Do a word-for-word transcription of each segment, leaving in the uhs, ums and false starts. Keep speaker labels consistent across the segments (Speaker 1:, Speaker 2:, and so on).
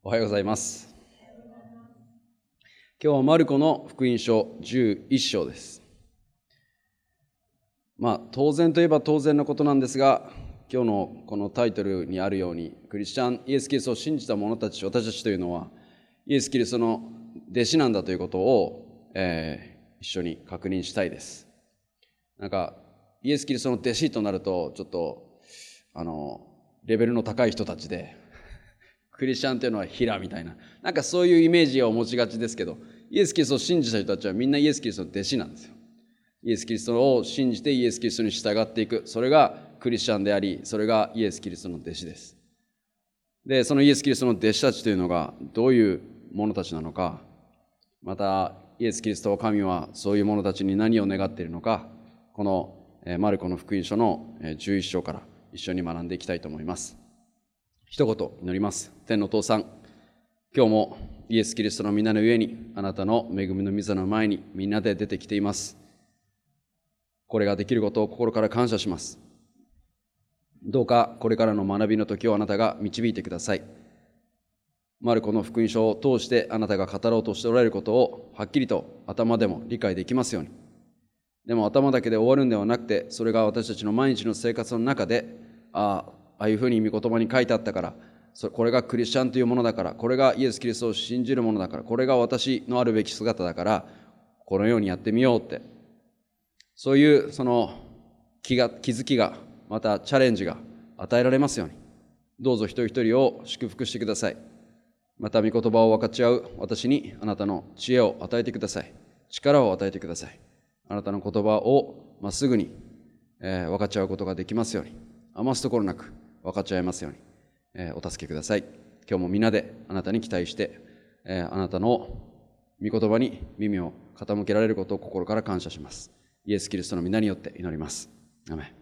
Speaker 1: おはようございます。今日はマルコの福音書じゅういっ章です。まあ当然といえば当然のことなんですが、今日のこのタイトルにあるように、クリスチャンイエス・キリストを信じた者たち、私たちというのはイエス・キリストの弟子なんだということを、えー、一緒に確認したいです。なんかイエス・キリストの弟子となるとちょっとあのレベルの高い人たちで、クリスチャンというのはヒラみたいな、なんかそういうイメージを持ちがちですけど、イエス・キリストを信じた人たちはみんなイエス・キリストの弟子なんですよ。イエス・キリストを信じてイエス・キリストに従っていく、それがクリスチャンであり、それがイエス・キリストの弟子です。で、そのイエス・キリストの弟子たちというのがどういう者たちなのか、またイエス・キリスト神はそういう者たちに何を願っているのか、このマルコの福音書のじゅういっ章から一緒に学んでいきたいと思います。一言祈ります。天のお父さん、今日もイエス・キリストの皆の上に、あなたの恵みの御座の前にみんなで出てきています。これができることを心から感謝します。どうかこれからの学びの時をあなたが導いてください。マルコの福音書を通してあなたが語ろうとしておられることをはっきりと頭でも理解できますように。でも頭だけで終わるんではなくて、それが私たちの毎日の生活の中で、ああああいうふうに御言葉に書いてあったから、これがクリスチャンというものだから、これがイエス・キリストを信じるものだから、これが私のあるべき姿だから、このようにやってみようって、そういうその気が気づきが、またチャレンジが与えられますように、どうぞ一人一人を祝福してください。また御言葉を分かち合う私にあなたの知恵を与えてください。力を与えてください。あなたの言葉をまっすぐに、えー、分かち合うことができますように、余すところなく分かち合えますように、えー、お助けください。今日も皆であなたに期待して、えー、あなたの御言葉に耳を傾けられることを心から感謝します。イエス・キリストの皆によって祈ります。アメン。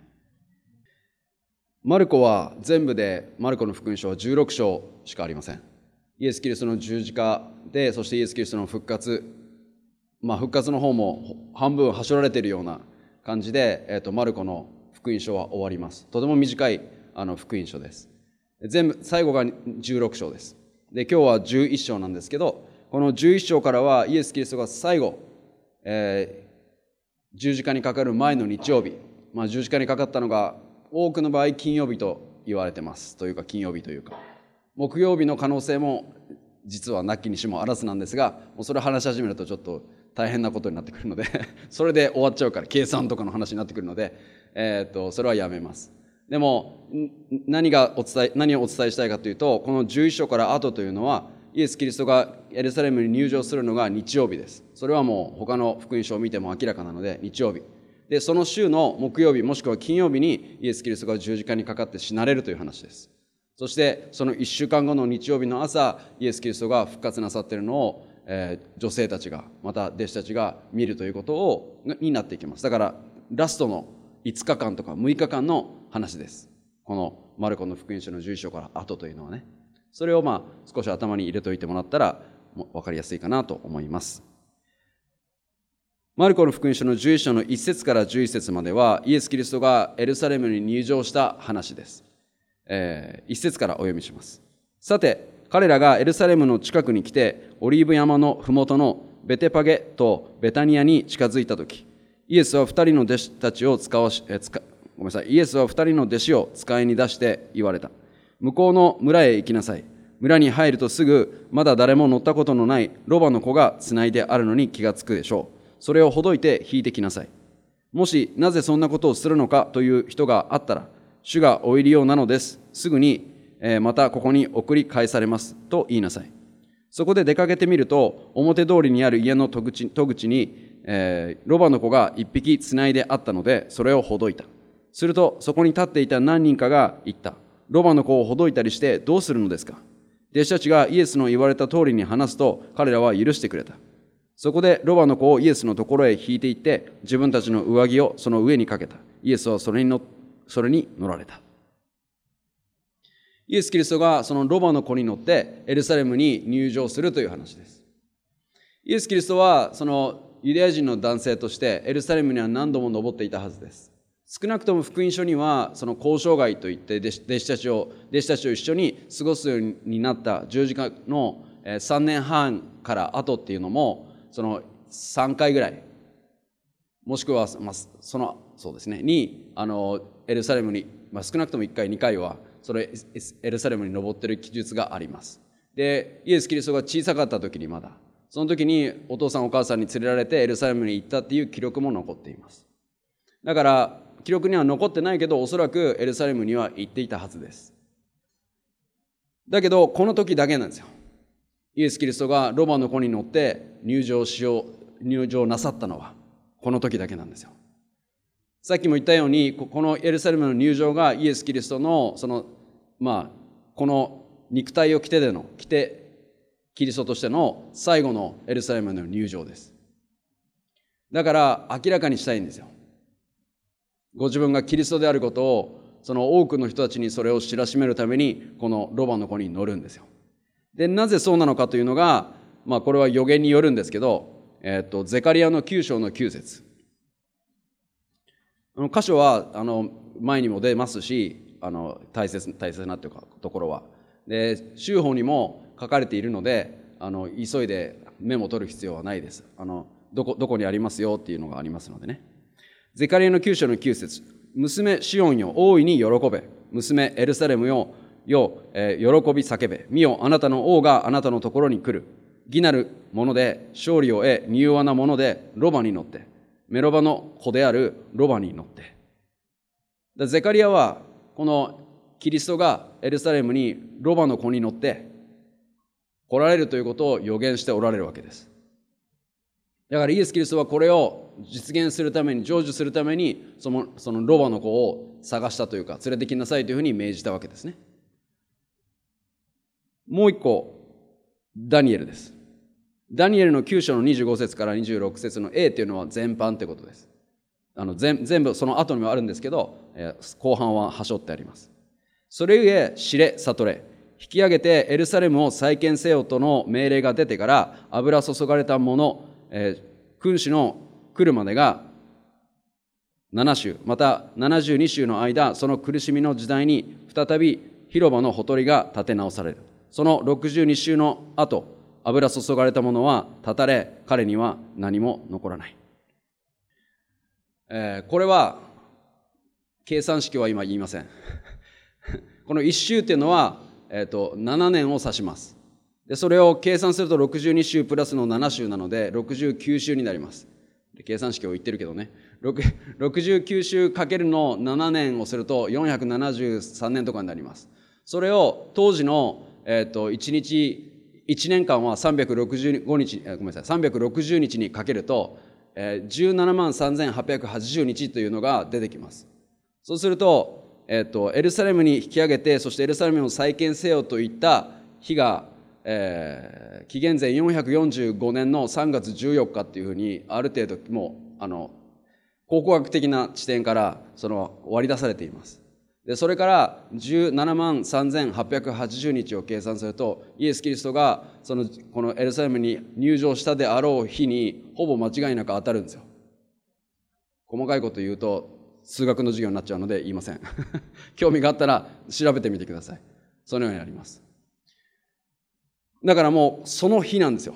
Speaker 1: マルコは全部で、マルコの福音書はじゅうろく章しかありません。イエス・キリストの十字架で、そしてイエス・キリストの復活、まあ復活の方も半分はしょられているような感じで、えーと、マルコの福音書は終わります。とても短いあの福音書です。全部最後がじゅうろく章です。で、今日はじゅういっ章なんですけど、このじゅういっ章からはイエス・キリストが最後、えー、十字架にかかる前の日曜日、まあ、十字架にかかったのが多くの場合金曜日と言われてます。というか金曜日というか木曜日の可能性も実はなきにしもあらずなんですが、もうそれを話し始めるとちょっと大変なことになってくるのでそれで終わっちゃうから、計算とかの話になってくるので、えー、とそれはやめます。でも何がお伝え何をお伝えしたいかというと、このじゅういっ章から後というのはイエス・キリストがエルサレムに入場するのが日曜日です。それはもう他の福音書を見ても明らかなので、日曜日で、その週の木曜日もしくは金曜日にイエス・キリストが十字架にかかって死なれるという話です。そしてそのいっしゅうかんごの日曜日の朝、イエス・キリストが復活なさっているのを、えー、女性たちがまた弟子たちが見るということをになっていきます。だからラストのいつかかんとかむいかかんの話です。このマルコの福音書のじゅういっ章から後というのはね。それをまあ少し頭に入れておいてもらったら分かりやすいかなと思います。マルコの福音書のじゅういっ章のいち節からじゅういち節まではイエス・キリストがエルサレムに入場した話です。えー、いち節からお読みします。さて彼らがエルサレムの近くに来て、オリーブ山のふもとのベテパゲとベタニアに近づいたとき、イエスは二人の弟子たちを使わし、え使ごめんなさい、イエスは二人の弟子を使いに出して言われた。向こうの村へ行きなさい。村に入るとすぐ、まだ誰も乗ったことのないロバの子がつないであるのに気がつくでしょう。それをほどいて引いてきなさい。もしなぜそんなことをするのかという人があったら、主がお入りようなのです。すぐに、えー、またここに送り返されますと言いなさい。そこで出かけてみると、表通りにある家の戸口、戸口に、えー、ロバの子が一匹つないであったので、それをほどいた。するとそこに立っていた何人かが言った。ロバの子をほどいたりしてどうするのですか。弟子たちがイエスの言われた通りに話すと、彼らは許してくれた。そこでロバの子をイエスのところへ引いていって、自分たちの上着をその上にかけた。イエスはそれに乗それに乗られた。イエス・キリストがそのロバの子に乗ってエルサレムに入場するという話です。イエス・キリストはそのユダヤ人の男性としてエルサレムには何度も登っていたはずです。 少なくとも福音書にはその交渉外といって弟子弟子たちを弟子たちと一緒に過ごすようになった十字架のさんねんはんから後っていうのもそのさんかいぐらい、もしくは、まあ、そのそうですねにあのエルサレムに、まあ、少なくともいっかいにかいはそれエルサレムに登っている記述があります。でイエス・キリストが小さかった時に、まだその時にお父さんお母さんに連れられてエルサレムに行ったっていう記録も残っています。だから記録には残ってないけど、おそらくエルサレムには行っていたはずです。だけどこの時だけなんですよ。イエス・キリストがロバの子に乗って入場しよう入場なさったのはこの時だけなんですよ。さっきも言ったように、このエルサレムの入場がイエス・キリストのそのまあこの肉体を着てでの着てキリストとしての最後のエルサレムの入場です。だから明らかにしたいんですよ。ご自分がキリストであることを、その多くの人たちにそれを知らしめるためにこのロバの子に乗るんですよ。でなぜそうなのかというのが、まあこれは予言によるんですけど、えっとゼカリヤのきゅう章のきゅう節、あの箇所はあの前にも出ますし、あの大切大切なというかところはで修法にも書かれているので、あの急いでメモを取る必要はないです。あのどこどこにありますよっていうのがありますのでね。ゼカリヤのきゅう章のきゅう節、娘シオンよ大いに喜べ、娘エルサレムよよ、えー、喜び叫べ、見よあなたの王があなたのところに来る、義なるもので勝利を得、柔和なものでロバに乗って、メロバの子であるロバに乗って。だゼカリヤはこのキリストがエルサレムにロバの子に乗って来られるということを予言しておられるわけです。だからイエス・キリストはこれを実現するために、成就するためにその、そのロバの子を探したというか、連れてきなさいというふうに命じたわけですね。もう一個、ダニエルです。ダニエルのきゅう章のにじゅうご節からにじゅうろく節の A というのは全般ということです。あの 全, 全部その後にもあるんですけど、えー、後半ははしょってあります。それゆえ知れ悟れ、引き上げてエルサレムを再建せよとの命令が出てから油注がれたもの、えー、君主の来るまでがなな週、またななじゅうに週の間、その苦しみの時代に再び広場のほとりが立て直される。そのろくじゅうに週の後、油注がれたものは断たれ、彼には何も残らない。えー、これは計算式は今言いません。このいち週っていうのは、えーと、ななねんを指します。でそれを計算するとろくじゅうに週プラスのなな週なのでろくじゅうきゅう週になります。で計算式を言ってるけどね、ろくじゅうきゅう週かけるのななねんをするとよんひゃくななじゅうさんねんとかになります。それを当時の、えーと、いちにちいちねんかんはさんびゃくろくじゅうごにち、ごめんなさい、さんびゃくろくじゅうにちにかけると、えー、じゅうななまんさんぜんはっぴゃくはちじゅうにちというのが出てきます。そうすると、えーと、エルサレムに引き上げて、そしてエルサレムを再建せよといった日が、えー、紀元前よんひゃくよんじゅうごねんのさんがつじゅうよっかっていうふうに、ある程度もうあの考古学的な視点からその割り出されています。でそれからじゅうななまんさんぜんはっぴゃくはちじゅうにちを計算すると、イエス・キリストがそのこのエルサレムに入場したであろう日にほぼ間違いなく当たるんですよ。細かいこと言うと数学の授業になっちゃうので言いません。興味があったら調べてみてください。そのようになります。だからもうその日なんですよ。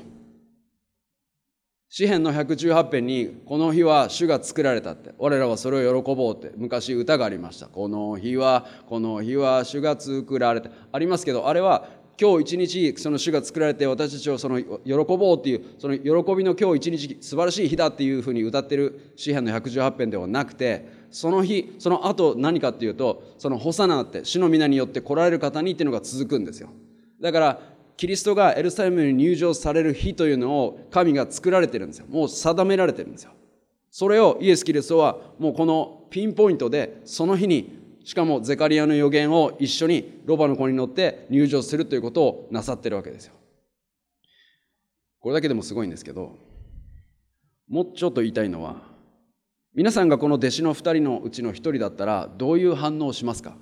Speaker 1: 詩編のひゃくじゅうはち編にこの日は主が作られたって、我らはそれを喜ぼうって昔歌がありました。この日はこの日は主が作られたありますけど、あれは今日一日その主が作られて私たちをその喜ぼうっていう、その喜びの今日一日素晴らしい日だっていうふうに歌ってる詩編のひゃくじゅうはち編ではなくて、その日その後何かっていうと、そのホサナって主の皆によって来られる方にっていうのが続くんですよ。だからキリストがエルサレムに入場される日というのを神が作られてるんですよ。もう定められてるんですよ。それをイエス・キリストはもうこのピンポイントでその日に、しかもゼカリヤの予言を一緒にロバの子に乗って入場するということをなさってるわけですよ。これだけでもすごいんですけど、もうちょっと言いたいのは、皆さんがこの弟子の二人のうちの一人だったらどういう反応をしますか？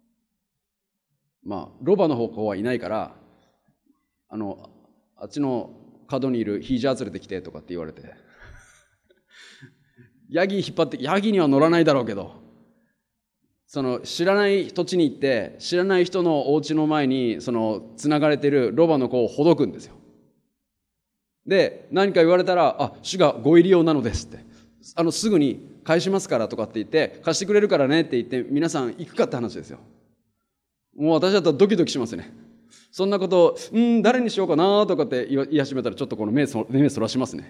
Speaker 1: まあロバの方はいないから、あのあっちの角にいるヒージャー連れてきてとかって言われてヤギ引っ張って、ヤギには乗らないだろうけどその知らない土地に行って知らない人のお家の前にそのつながれているロバの子をほどくんですよ。で何か言われたら、あ、主がご入り用なのですって、あのすぐに返しますからとかって言って、貸してくれるからねって言って皆さん行くかって話ですよ。もう私だったらドキドキしますね。そんなことをうーん誰にしようかなとかって言い始めたらちょっとこの目そ目そらしますね。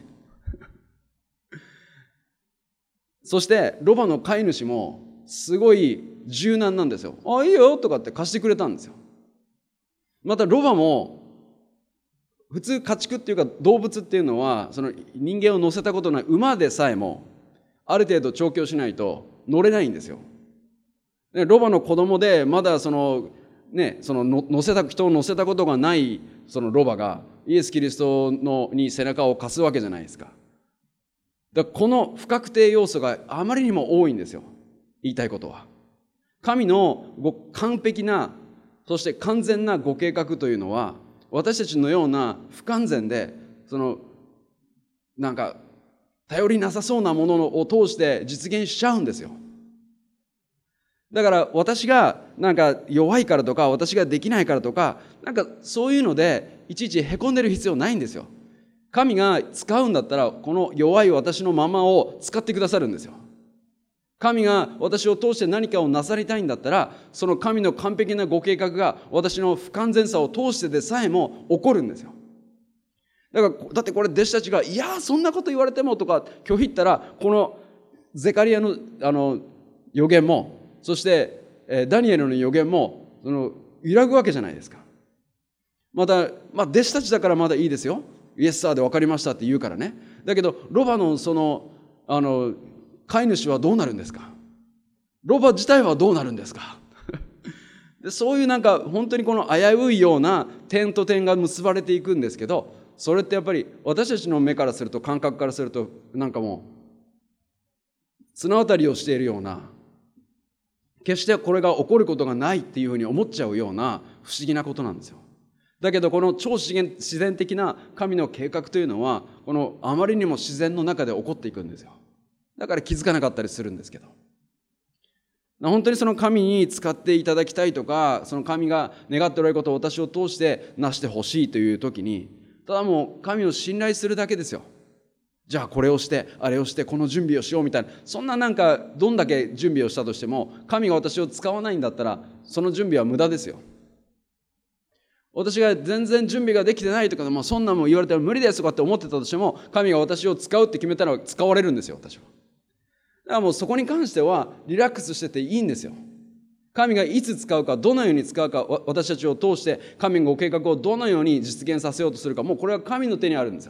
Speaker 1: そしてロバの飼い主もすごい柔軟なんですよ。あ、いいよとかって貸してくれたんですよ。またロバも普通家畜っていうか動物っていうのはその人間を乗せたことない馬でさえもある程度調教しないと乗れないんですよ。でロバの子供でまだそのねその乗せた人を乗せたことがないそのロバがイエス・キリストのに背中を貸すわけじゃないですか。だからこの不確定要素があまりにも多いんですよ。言いたいことは、神のご完璧なそして完全なご計画というのは私たちのような不完全でそのなんか頼りなさそうなものを通して実現しちゃうんですよ。だから私がなんか弱いからとか私ができないからとかなんかそういうのでいちいちへこんでる必要ないんですよ。神が使うんだったらこの弱い私のままを使ってくださるんですよ。神が私を通して何かをなさりたいんだったらその神の完璧なご計画が私の不完全さを通してでさえも起こるんですよ。だからだってこれ弟子たちがいやそんなこと言われてもとか拒否ったらこのゼカリアのあの予言もそしてダニエルの予言もその揺らぐわけじゃないですか。また、まあ、弟子たちだからまだいいですよ。イエスサーで分かりましたって言うからね。だけどロバのそのあの飼い主はどうなるんですか。ロバ自体はどうなるんですか。でそういうなんか本当にこの危ういような点と点が結ばれていくんですけど、それってやっぱり私たちの目からすると感覚からするとなんかもう綱渡りをしているような、決してこれが起こることがないっていうふうに思っちゃうような不思議なことなんですよ。だけどこの超自然自然的な神の計画というのはこのあまりにも自然の中で起こっていくんですよ。だから気づかなかったりするんですけど、本当にその神に使っていただきたいとかその神が願っておられることを私を通してなしてほしいという時にただもう神を信頼するだけですよ。じゃあこれをしてあれをしてこの準備をしようみたいな、そんななんかどんだけ準備をしたとしても神が私を使わないんだったらその準備は無駄ですよ。私が全然準備ができてないとか、まあ、そんなもん言われたら無理ですとかって思ってたとしても神が私を使うって決めたら使われるんですよ。私はだからもうそこに関してはリラックスしてていいんですよ。神がいつ使うかどのように使うか私たちを通して神のご計画をどのように実現させようとするか、もうこれは神の手にあるんですよ。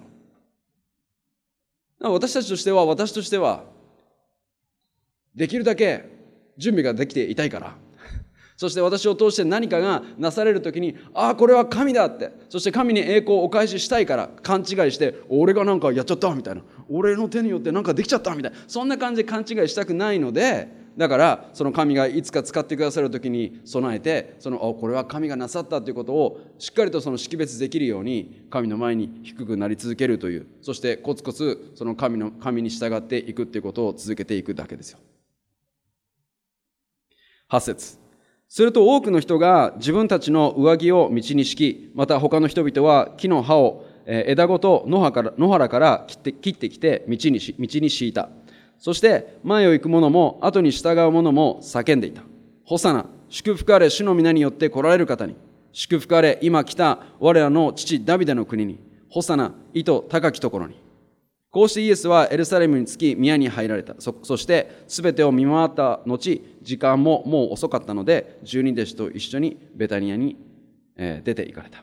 Speaker 1: だから私たちとしては私としてはできるだけ準備ができていたいからそして私を通して何かがなされるときにああこれは神だって、そして神に栄光をお返ししたいから勘違いして俺がなんかやっちゃったみたいな、俺の手によってなんかできちゃったみたいな、そんな感じで勘違いしたくないので、だからその神がいつか使ってくださるときに備えてそのあこれは神がなさったということをしっかりとその識別できるように神の前に低くなり続けるという、そしてコツコツその神の神に従っていくということを続けていくだけですよ。はち節、すると多くの人が自分たちの上着を道に敷き、また他の人々は木の葉を枝ごと野原から野原から切って切ってきて道にし道に敷いた。そして前を行く者も後に従う者も叫んでいた。ホサナ、祝福あれ主の皆によって来られる方に、祝福あれ今来た我らの父ダビデの国に、ホサナ、意図高きところに。こうしてイエスはエルサレムに着き宮に入られた。 そ, そしてすべてを見回った後、時間ももう遅かったので十二弟子と一緒にベタニアに、えー、出て行かれた。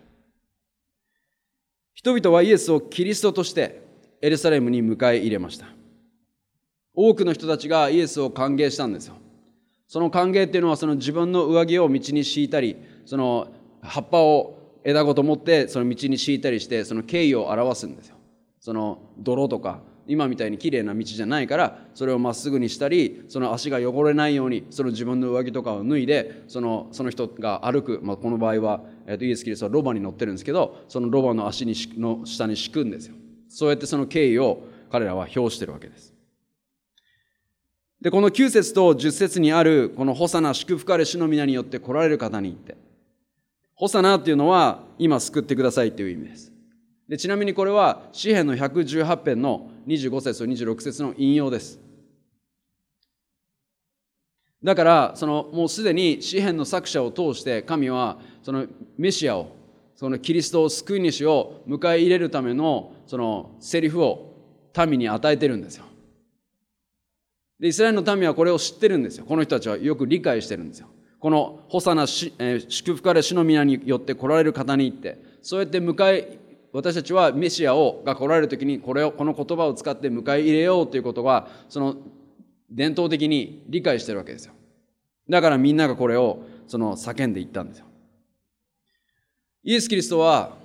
Speaker 1: 人々はイエスをキリストとしてエルサレムに迎え入れました。多くの人たちがイエスを歓迎したんですよ。その歓迎っていうのはその自分の上着を道に敷いたり、その葉っぱを枝ごと持ってその道に敷いたりしてその敬意を表すんですよ。その泥とか今みたいに綺麗な道じゃないからそれをまっすぐにしたり、その足が汚れないようにその自分の上着とかを脱いでそのその人が歩く、まあ、この場合は、えー、とイエス・キリストはロバに乗ってるんですけど、そのロバの足にの下に敷くんですよ。そうやってその敬意を彼らは表してるわけです。 で、このきゅう節とじゅっ節にある、このホサナ、祝福あれ主の皆によって来られる方にって。ホサナっていうのは、今救ってくださいっていう意味です。で、ちなみにこれは、詩編のひゃくじゅうはち編のにじゅうご節とにじゅうろく節の引用です。だから、その、もうすでに詩編の作者を通して、神は、そのメシアを、そのキリストを救い主を迎え入れるための、そのセリフを民に与えてるんですよ。で、イスラエルの民はこれを知ってるんですよ。この人たちはよく理解してるんですよ。このホサナ、えー、祝福あれ主の皆によって来られる方にって、そうやって迎え、私たちはメシアをが来られるときにこれを、この言葉を使って迎え入れようということが、その伝統的に理解してるわけですよ。だからみんながこれをその叫んでいったんですよ。イエス・キリストは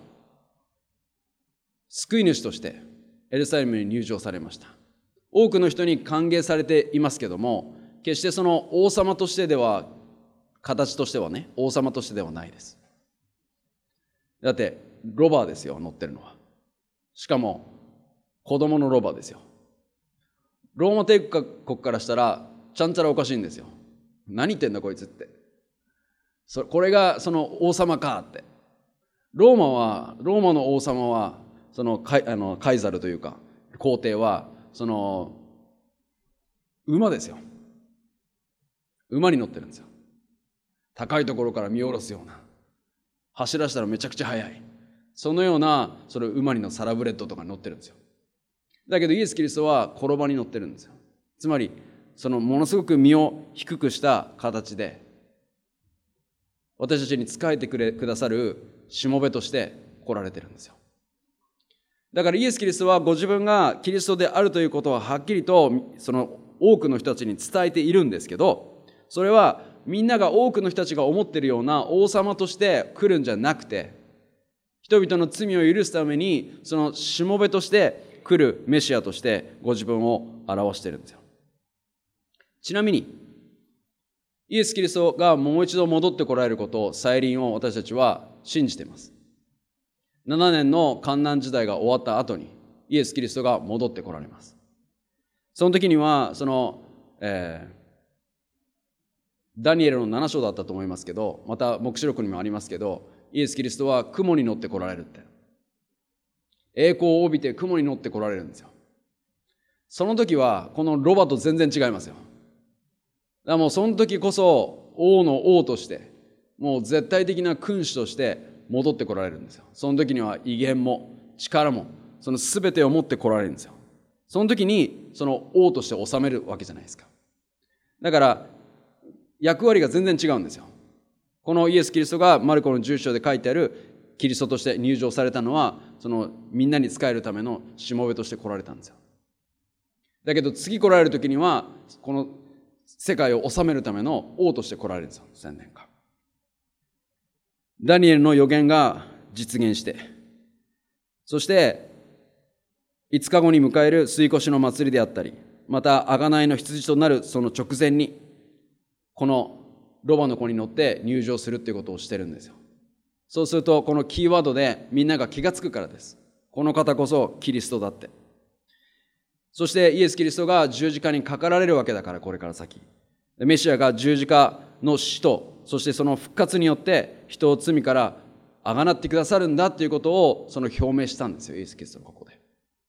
Speaker 1: 救い主としてエルサレムに入場されました。多くの人に歓迎されていますけども、決してその王様としてでは、形としてはね、王様としてではないです。だってロバですよ、乗ってるのは。しかも子供のロバですよ。ローマ帝国からしたらちゃんちゃらおかしいんですよ。何言ってんだこいつって。そこれがその王様かって。ローマはローマの王様はそのカイ、あのカイザルというか皇帝はその馬ですよ。馬に乗ってるんですよ。高いところから見下ろすような、走らせたらめちゃくちゃ速い、そのようなそれ馬にのサラブレッドとかに乗ってるんですよ。だけどイエス・キリストは転ばに乗ってるんですよ。つまりそのものすごく身を低くした形で私たちに仕えてくれくださるしもべとして来られてるんですよ。だからイエス・キリストはご自分がキリストであるということははっきりとその多くの人たちに伝えているんですけど、それはみんなが多くの人たちが思っているような王様として来るんじゃなくて、人々の罪を許すためにそのしもべとして来るメシアとしてご自分を表しているんですよ。ちなみにイエス・キリストがもう一度戻ってこられることを、再臨を私たちは信じています。ななねんの患難時代が終わった後にイエス・キリストが戻ってこられます。その時にはその、えー、ダニエルのなな章だったと思いますけど、また黙示録にもありますけど、イエス・キリストは雲に乗ってこられるって、栄光を帯びて雲に乗ってこられるんですよ。その時はこのロバと全然違いますよ。だからもうその時こそ王の王として、もう絶対的な君主として戻ってこられるんですよ。その時には威厳も力もその全てを持ってこられるんですよ。その時にその王として治めるわけじゃないですか。だから役割が全然違うんですよ。このイエス・キリストがマルコのじゅう章で書いてあるキリストとして入場されたのは、そのみんなに仕えるためのしもべとして来られたんですよ。だけど次来られる時にはこの世界を治めるための王として来られるんですよ。千年間。ダニエルの予言が実現して、そしていつかごに迎える吸い越しの祭りであったり、また贖いの羊となるその直前にこのロバの子に乗って入場するっていうことをしてるんですよ。そうするとこのキーワードでみんなが気がつくからです。この方こそキリストだって。そしてイエス・キリストが十字架にかかられるわけだから、これから先メシアが十字架の死と、そしてその復活によって人を罪からあがなってくださるんだということをその表明したんですよ、イエス・キリストのここで。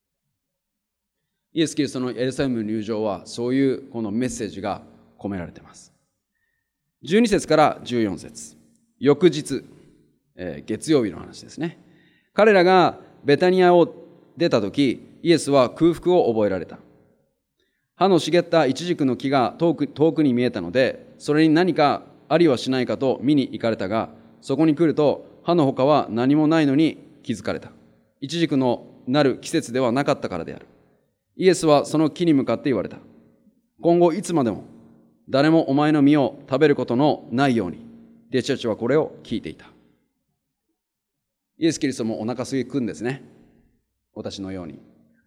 Speaker 1: イエス・キリストのエルサレムの入場はそういうこのメッセージが込められています。じゅうに節からじゅうよん節、翌日、えー、月曜日の話ですね。彼らがベタニアを出た時、イエスは空腹を覚えられた。葉の茂ったイチジクの木が遠く、遠くに見えたので、それに何かありはしないかと見に行かれたが、そこに来ると葉の他は何もないのに気づかれた。イチジクのなる季節ではなかったからである。イエスはその木に向かって言われた。今後いつまでも誰もお前の実を食べることのないように。弟子たちはこれを聞いていた。イエス・キリストもお腹空くんですね。私のように。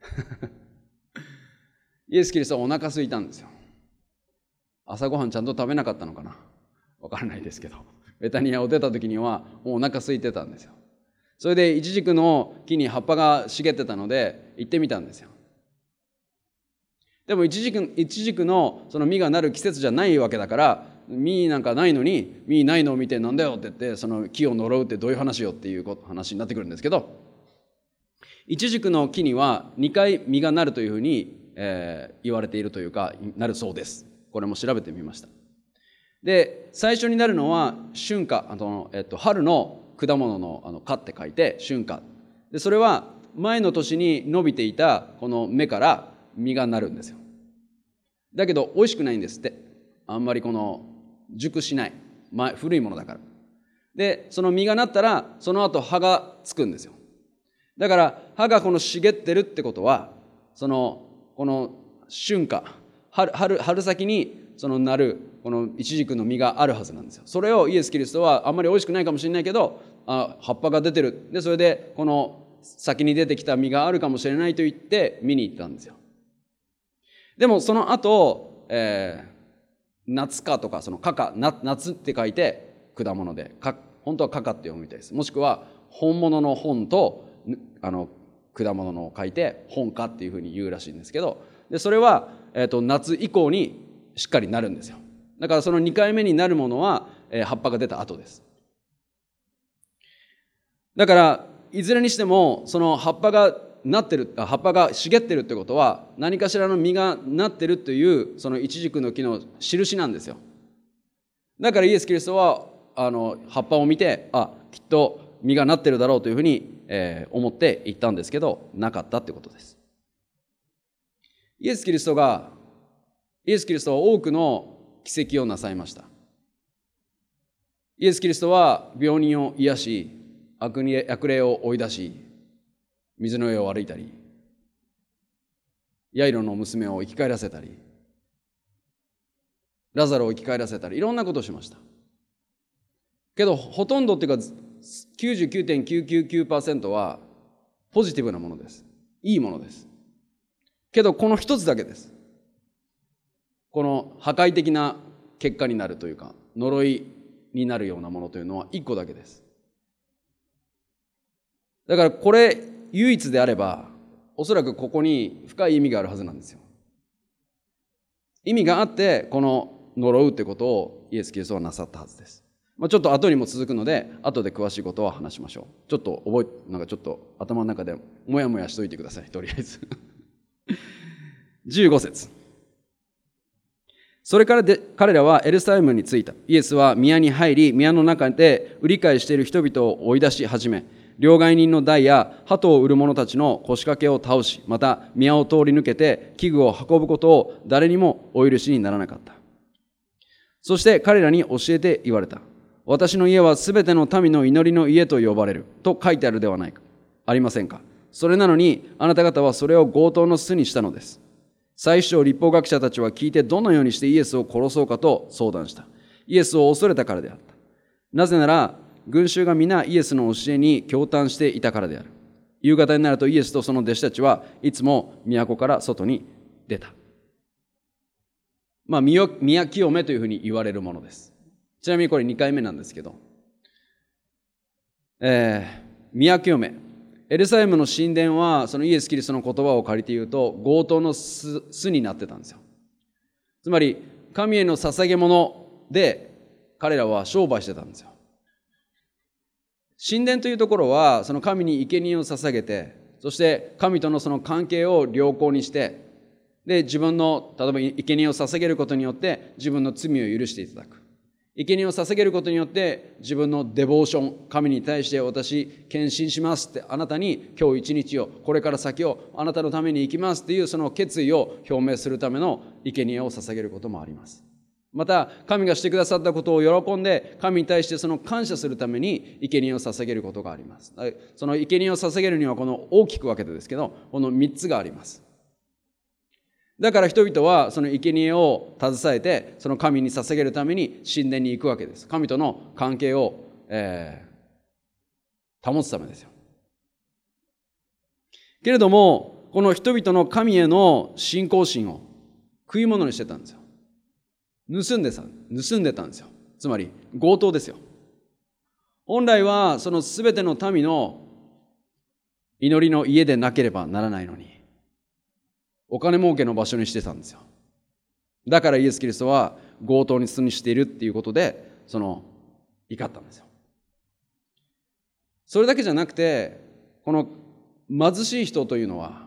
Speaker 1: イエス・キリストはお腹空いたんですよ。朝ごはんちゃんと食べなかったのかな、わからないですけど、ベタニアを出た時にはもうお腹空いてたんですよ。それでイチジクの木に葉っぱが茂ってたので行ってみたんですよ。 でもイチジク、イチジクのその実がなる季節じゃないわけだから、実なんかないのに、実ないのを見てなんだよって言って、その木を呪うってどういう話よっていう話になってくるんですけど、イチジクの木にはにかい実がなるというふうに、えー、言われているというか、なるそうです。これも調べてみました。で、最初になるのは春夏、あの、えっと、春の果物の、あの、果って書いて春夏。で、それは前の年に伸びていたこの芽から実がなるんですよ。だけど美味しくないんですって。あんまりこの熟しない、前古いものだから。でその実がなったらその後葉がつくんですよ。だから葉がこの茂ってるってことは、そのこの春夏 春, 春, 春先にそのなるこのイチジクの実があるはずなんですよ。それをイエス・キリストはあんまり美味しくないかもしれないけど、あ葉っぱが出てる。でそれでこの先に出てきた実があるかもしれないと言って見に行ったんですよ。でもその後、えー、夏かとかそのカカ、夏って書いて果物で、か本当はカカって読むみたいです。もしくは本物の本とあの果物の書いて本花っていうふうに言うらしいんですけど、でそれは、えー、と夏以降にしっかりなるんですよ。だからそのにかいめになるものは、えー、葉っぱが出た後です。だからいずれにしてもその葉っぱがなってる、葉っぱが茂ってるってことは何かしらの実がなってるというそのイチジクの木の印なんですよ。だからイエス・キリストはあの葉っぱを見て、あ、きっと実がなってるだろうというふうに、えー、思って言ったんですけど、なかったってことです。イエス・キリストがイエス・キリストは多くの奇跡をなさいました。イエス・キリストは病人を癒し、悪霊を追い出し、水の上を歩いたり、ヤイロの娘を生き返らせたり、ラザロを生き返らせたり、いろんなことをしました。けどほとんどっていうか きゅうじゅうきゅうてんきゅうきゅうきゅうパーセント はポジティブなものです。いいものです。けどこの一つだけです。この破壊的な結果になるというか、呪いになるようなものというのは一個だけです。だからこれ唯一であれば、おそらくここに深い意味があるはずなんですよ。意味があってこの呪うってことをイエス・キリストはなさったはずです。まあ、ちょっと後にも続くので後で詳しいことは話しましょう。ちょっと覚えなんかちょっと頭の中でもやもやしといてください。とりあえずじゅうご節。それからで彼らはエルサレムに着いた。イエスは宮に入り、宮の中で売り買いしている人々を追い出し始め、両替人の台や鳩を売る者たちの腰掛けを倒し、また宮を通り抜けて器具を運ぶことを誰にもお許しにならなかった。そして彼らに教えて言われた。私の家はすべての民の祈りの家と呼ばれると書いてあるではないか、ありませんか。それなのにあなた方はそれを強盗の巣にしたのです。祭司長律法学者たちは聞いてどのようにしてイエスを殺そうかと相談した。イエスを恐れたからであった。なぜなら群衆が皆イエスの教えに驚嘆していたからである。夕方になるとイエスとその弟子たちはいつも都から外に出た。まあ宮清めというふうに言われるものです。ちなみにこれにかいめなんですけど、えー、宮清め。エルサレムの神殿はそのイエス・キリストの言葉を借りて言うと強盗の巣、巣になってたんですよ。つまり神への捧げ物で彼らは商売してたんですよ。神殿というところはその神に生贄を捧げて、そして神とのその関係を良好にして、で自分の例えば生贄を捧げることによって自分の罪を許していただく。生贄を捧げることによって自分のデボーション、神に対して私献身しますって、あなたに今日一日を、これから先をあなたのために生きますっていうその決意を表明するための生贄を捧げることもあります。また神がしてくださったことを喜んで神に対してその感謝するために生贄を捧げることがあります。その生贄を捧げるにはこの大きく分けてですけど、このみっつがあります。だから人々はその生贄を携えてその神に捧げるために神殿に行くわけです。神との関係を、えー、保つためですよ。けれどもこの人々の神への信仰心を食い物にしてたんですよ。盗んでた、盗んでたんですよ。つまり強盗ですよ。本来はそのすべての民の祈りの家でなければならないのに、 お金儲けの場所にしてたんですよ。だからイエス・キリストは強盗に巣にしているっていうことで、その怒ったんですよ。それだけじゃなくて、この貧しい人というのは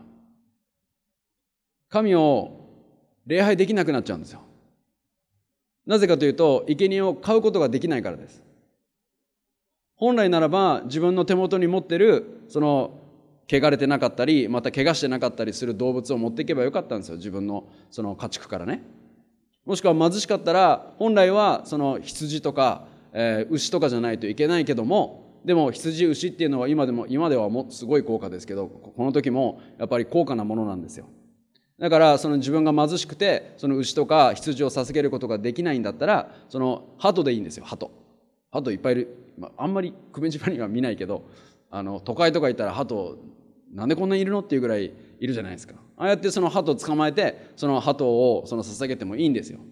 Speaker 1: 神を礼拝できなくなっちゃうんですよ。なぜかというと、生贄を買うことができないからです。本来ならば自分の手元に持ってるその汚れてなかったり、また怪我してなかったりする動物を持っていけばよかったんですよ。自分のその家畜からね。もしくは貧しかったら、本来はその羊とか、えー、牛とかじゃないといけないけども、でも羊牛っていうのは今でも今ではもすごい高価ですけど、この時もやっぱり高価なものなんですよ。だからその自分が貧しくてその牛とか羊を授けることができないんだったら、その鳩でいいんですよ。鳩鳩いっぱいいる、まあ、あんまり久米島には見ないけど、あの都会とか行ったら鳩なんでこんなにいるのっていうぐらいいるじゃないですか。ああやってその鳩を捕まえて、その鳩をその捧げてもいいんですよ。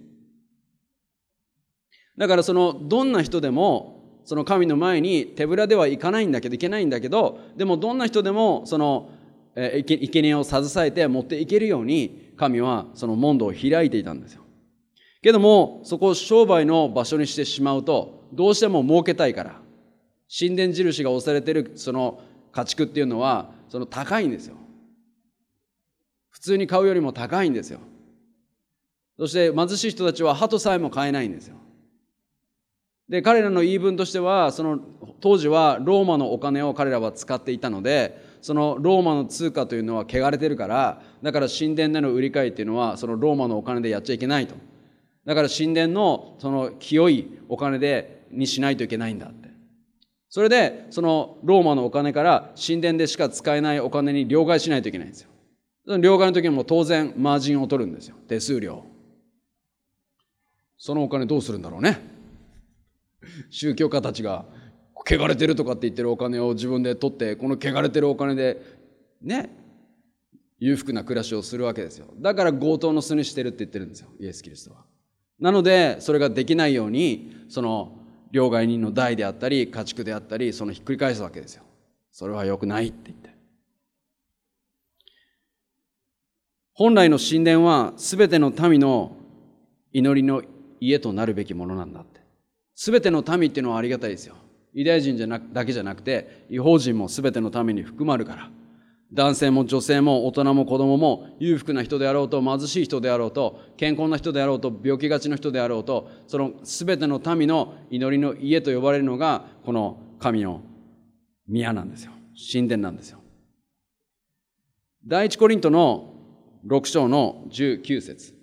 Speaker 1: だからそのどんな人でもその神の前に手ぶらではいかないんだけどいけないんだけど、でもどんな人でもそのえー、生贄を携えて持っていけるように神はその門戸を開いていたんですよ。けどもそこを商売の場所にしてしまうと、どうしても儲けたいから、神殿印が押されているその家畜っていうのはその高いんですよ。普通に買うよりも高いんですよ。そして貧しい人たちは鳩さえも買えないんですよ。で、彼らの言い分としては、その当時はローマのお金を彼らは使っていたので、そのローマの通貨というのは汚れてるから、だから神殿での売り買いっていうのはそのローマのお金でやっちゃいけないと。だから神殿のその清いお金でにしないといけないんだって。それでそのローマのお金から神殿でしか使えないお金に両替しないといけないんですよ。その両替の時にも当然マージンを取るんですよ。手数料。そのお金どうするんだろうね。宗教家たちが汚れてるとかって言ってるお金を自分で取って、この汚れてるお金でね、裕福な暮らしをするわけですよ。だから強盗の巣にしてるって言ってるんですよ、イエス・キリストは。なのでそれができないように、その両替人の代であったり家畜であったり、そのひっくり返すわけですよ。それは良くないって言って。本来の神殿はすべての民の祈りの家となるべきものなんだって。すべての民っていうのはありがたいですよ。ユダヤ人じゃなくだけじゃなくて、異邦人もすべての民に含まるから。男性も女性も大人も子供も、裕福な人であろうと貧しい人であろうと、健康な人であろうと病気がちの人であろうと、そのすべての民の祈りの家と呼ばれるのがこの神の宮なんですよ。神殿なんですよ。第一コリントのろく章のじゅうきゅう節。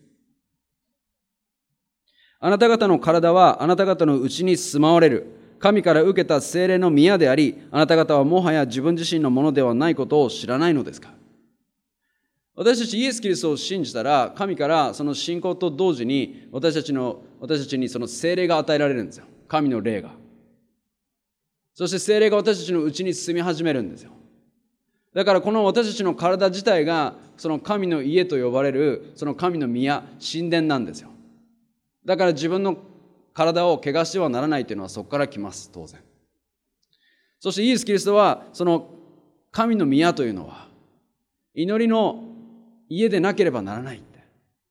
Speaker 1: あなた方の体はあなた方のうちに住まわれる神から受けた聖霊の宮であり、あなた方はもはや自分自身のものではないことを知らないのですか。私たちイエス・キリストを信じたら、神からその信仰と同時に私たちの私たちにその聖霊が与えられるんですよ。神の霊が。そして聖霊が私たちのうちに住み始めるんですよ。だからこの私たちの体自体がその神の家と呼ばれるその神の宮、神殿なんですよ。だから自分の体を汚してはならないというのはそこから来ます、当然。そしてイエス・キリストはその神の宮というのは祈りの家でなければならないって。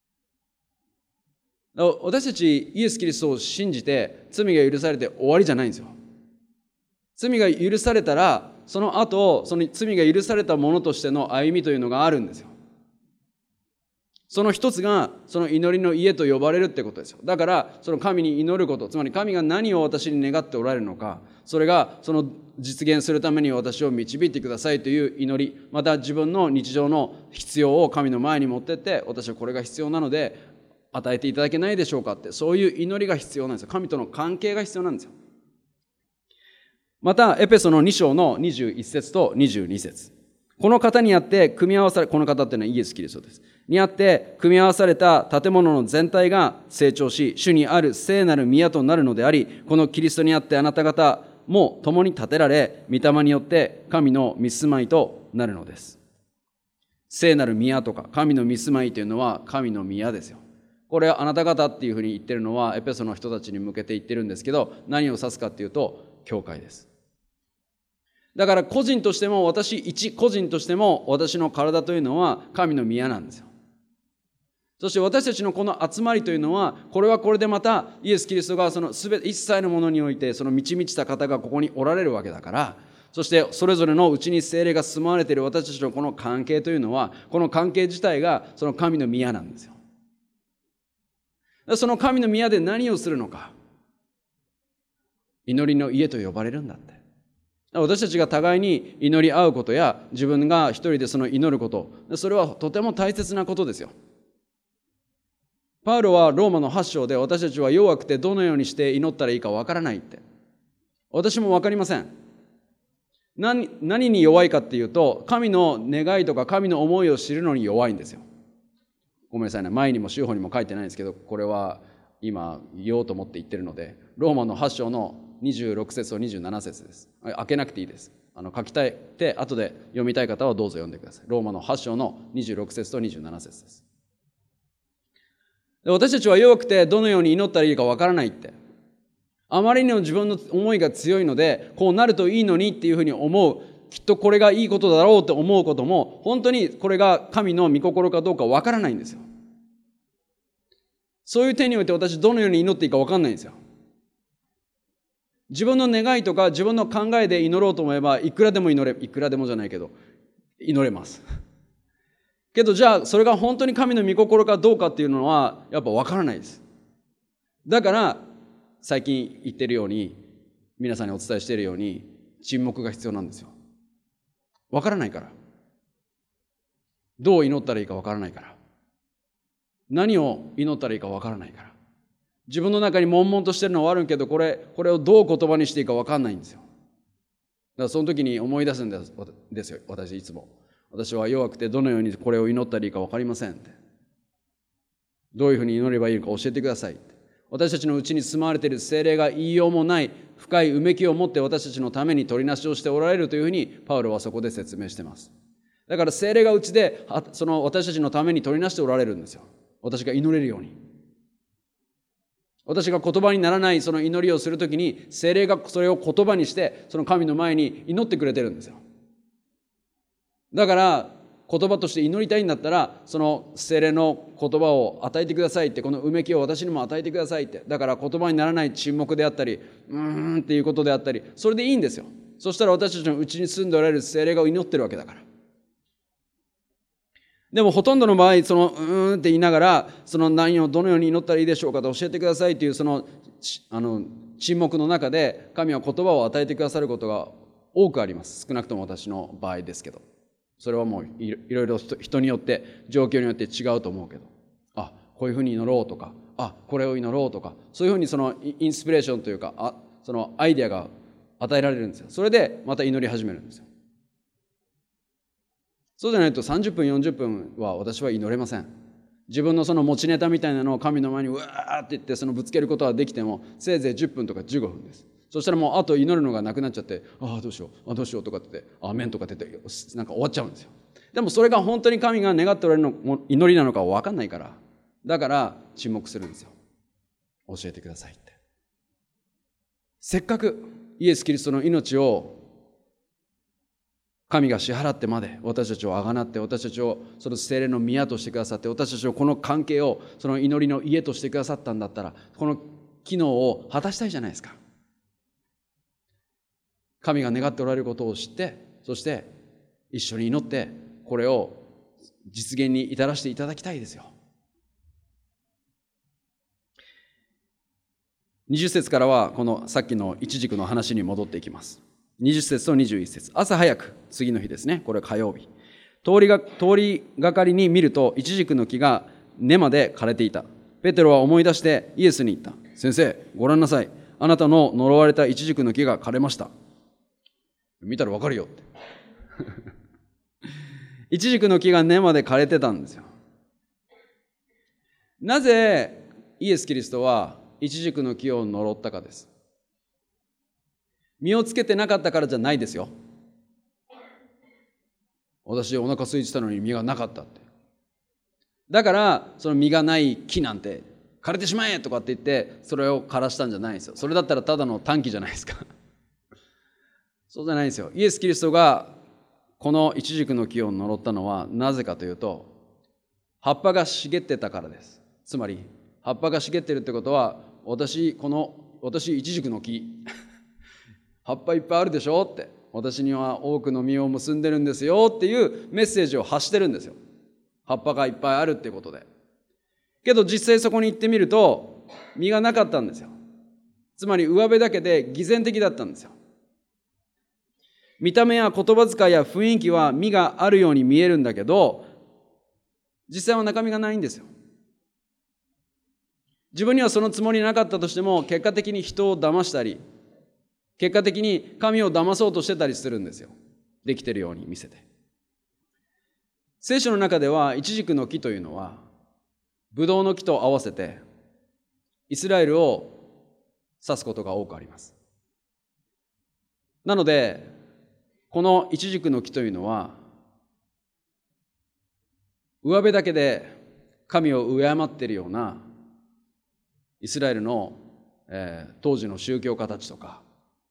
Speaker 1: 私たちイエス・キリストを信じて罪が許されて終わりじゃないんですよ。罪が許されたらその後その罪が許されたものとしての歩みというのがあるんですよ。その一つがその祈りの家と呼ばれるってことですよ。だからその神に祈ること、つまり神が何を私に願っておられるのか、それがその実現するために私を導いてくださいという祈り、また自分の日常の必要を神の前に持ってって、私はこれが必要なので与えていただけないでしょうかって、そういう祈りが必要なんですよ。神との関係が必要なんですよ。またエペソのに章のにじゅういち節とにじゅうに節。この方にあって組み合わされ、この方っていうのはイエス・キリストです。にあって組み合わされた建物の全体が成長し、主にある聖なる宮となるのであり、このキリストにあってあなた方も共に建てられ、御霊によって神の御住まいとなるのです。聖なる宮とか神の御住まいというのは神の宮ですよ。これはあなた方っていうふうに言ってるのはエペソの人たちに向けて言ってるんですけど、何を指すかっていうと教会です。だから個人としても、私一個人としても私の体というのは神の宮なんですよ。 そして私たちのこの集まりというのは、これはこれでまたイエス・キリストがそのすべて一切のものにおいてその満ち満ちた方がここにおられるわけだから、そしてそれぞれのうちに聖霊が住まわれている私たちのこの関係というのは、この関係自体がその神の宮なんですよ。その神の宮で何をするのか。祈りの家と呼ばれるんだって。私たちが互いに祈り合うことや、自分が一人でその祈ること、それはとても大切なことですよ。パウロはローマのはち章で、私たちは弱くてどのようにして祈ったらいいかわからないって。私もわかりません。何、何に弱いかっていうと、神の願いとか神の思いを知るのに弱いんですよ。ごめんなさいね。前にも修法にも書いてないんですけど、これは今言おうと思って言ってるので、ローマのはち章のにじゅうろく節とにじゅうなな節です。開けなくていいです。あの書きたいって後で読みたい方はどうぞ読んでください。ローマのはち章のにじゅうろく節とにじゅうなな節です。私たちは弱くてどのように祈ったらいいかわからないって。あまりにも自分の思いが強いので、こうなるといいのにっていうふうに思う。きっとこれがいいことだろうと思うことも、本当にこれが神の御心かどうかわからないんですよ。そういう点において私どのように祈っていいかわかんないんですよ。自分の願いとか自分の考えで祈ろうと思えば、いくらでも祈れ、いくらでもじゃないけど、祈れます。けどじゃあそれが本当に神の御心かどうかっていうのはやっぱわからないです。だから最近言ってるように、皆さんにお伝えしているように、沈黙が必要なんですよ。わからないから。どう祈ったらいいかわからないから。何を祈ったらいいかわからないから。自分の中に悶々としてるのはあるけど、これ、これをどう言葉にしていいかわかんないんですよ。だからその時に思い出すんですですよ、私いつも。私は弱くてどのようにこれを祈ったらいいかわかりませんって。どういうふうに祈ればいいのか教えてくださいって。私たちのうちに住まわれている聖霊が言いようもない深いうめきを持って私たちのために取りなしをしておられるというふうにパウロはそこで説明しています。だから聖霊がうちでその私たちのために取りなしておられるんですよ。私が祈れるように。私が言葉にならないその祈りをするときに、聖霊がそれを言葉にしてその神の前に祈ってくれてるんですよ。だから言葉として祈りたいんだったら、その聖霊の言葉を与えてくださいって、このうめきを私にも与えてくださいって。だから言葉にならない沈黙であったり、うーんっていうことであったり、それでいいんですよ。そしたら私たちのうちに住んでおられる聖霊が祈ってるわけだから。でもほとんどの場合、そのうーんって言いながら、その何をどのように祈ったらいいでしょうかと教えてくださいというそのあの沈黙の中で、神は言葉を与えてくださることが多くあります。少なくとも私の場合ですけど。それはもういろいろ人によって状況によって違うと思うけど、あ、こういうふうに祈ろうとか、あ、これを祈ろうとか、そういうふうにそのインスピレーションというか、あ、そのアイデアが与えられるんですよ。それでまた祈り始めるんですよ。そうじゃないとさんじゅっぷんよんじゅっぷんは私は祈れません。自分のその持ちネタみたいなのを神の前にうわーって言ってそのぶつけることはできても、せいぜいじゅっぷんとかじゅうごふんです。そしたらもうあと祈るのがなくなっちゃって、ああどうしよう、あどうしようとかって言って、アーメンとかって言ってなんか終わっちゃうんですよ。でもそれが本当に神が願っておられるの祈りなのか分かんないから、だから沈黙するんですよ。教えてくださいって。せっかくイエス・キリストの命を神が支払ってまで私たちをあがなって、私たちをその聖霊の宮としてくださって、私たちをこの関係をその祈りの家としてくださったんだったら、この機能を果たしたいじゃないですか。神が願っておられることを知って、そして一緒に祈ってこれを実現に至らせていただきたいですよ。にじゅっ節からはこのさっきのイチジクの話に戻っていきます。にじゅっ節とにじゅういち節。朝早く、次の日ですね、これ火曜日、通りが通りがかりに見るとイチジクの木が根まで枯れていた。ペテロは思い出してイエスに言った。先生、ご覧なさい、あなたの呪われたイチジクの木が枯れました。見たらわかるよってイチジクの木が根まで枯れてたんですよ。なぜイエス・キリストはイチジクの木を呪ったかです。実をつけてなかったからじゃないですよ。私お腹空いてたのに実がなかったって。だからその実がない木なんて枯れてしまえとかって言ってそれを枯らしたんじゃないですよ。それだったらただの短気じゃないですかそうじゃないんですよ。イエス・キリストがこのイチジクの木を呪ったのはなぜかというと、 葉っぱが茂ってたからです。つまり葉っぱが茂ってるってことは、私この私イチジクの木葉っぱいっぱいあるでしょって、私には多くの実を結んでるんですよっていうメッセージを発してるんですよ。葉っぱがいっぱいあるってことで。けど実際そこに行ってみると実がなかったんですよ。つまり上辺だけで偽善的だったんですよ。見た目や言葉遣いや雰囲気は実があるように見えるんだけど、実際は中身がないんですよ。自分にはそのつもりなかったとしても、結果的に人を騙したり、結果的に神を騙そうとしてたりするんですよ。できてるように見せて。聖書の中ではイチジクの木というのはブドウの木と合わせてイスラエルを指すことが多くあります。なのでこのイチジクの木というのは上辺だけで神を敬っているようなイスラエルの、えー、当時の宗教家たちとか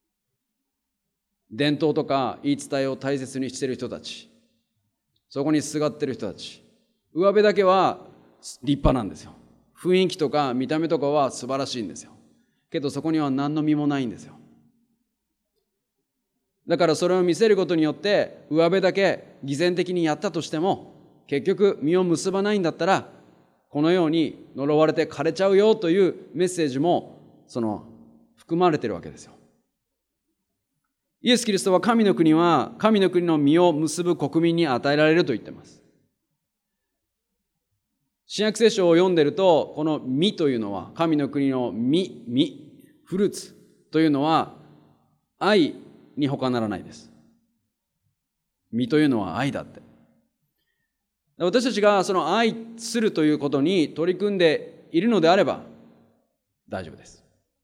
Speaker 1: 伝統とか言い伝えを大切にしている人たち、そこにすがっている人たち、上辺だけは立派なんですよ。雰囲気とか見た目とかは素晴らしいんですよ。けどそこには何の実もないんですよ。だからそれを見せることによって上辺だけ偽善的にやったとしても、結局実を結ばないんだったらこのように呪われて枯れちゃうよというメッセージもその含まれているわけですよ。イエス・キリストは神の国は神の国の実を結ぶ国民に与えられると言っています。新約聖書を読んでいると、この実というのは、神の国の実、実、フルーツというのは愛に他ならないです。実というのは愛だって。私たちがその愛するということに取り組んでいるのであれば大丈夫です。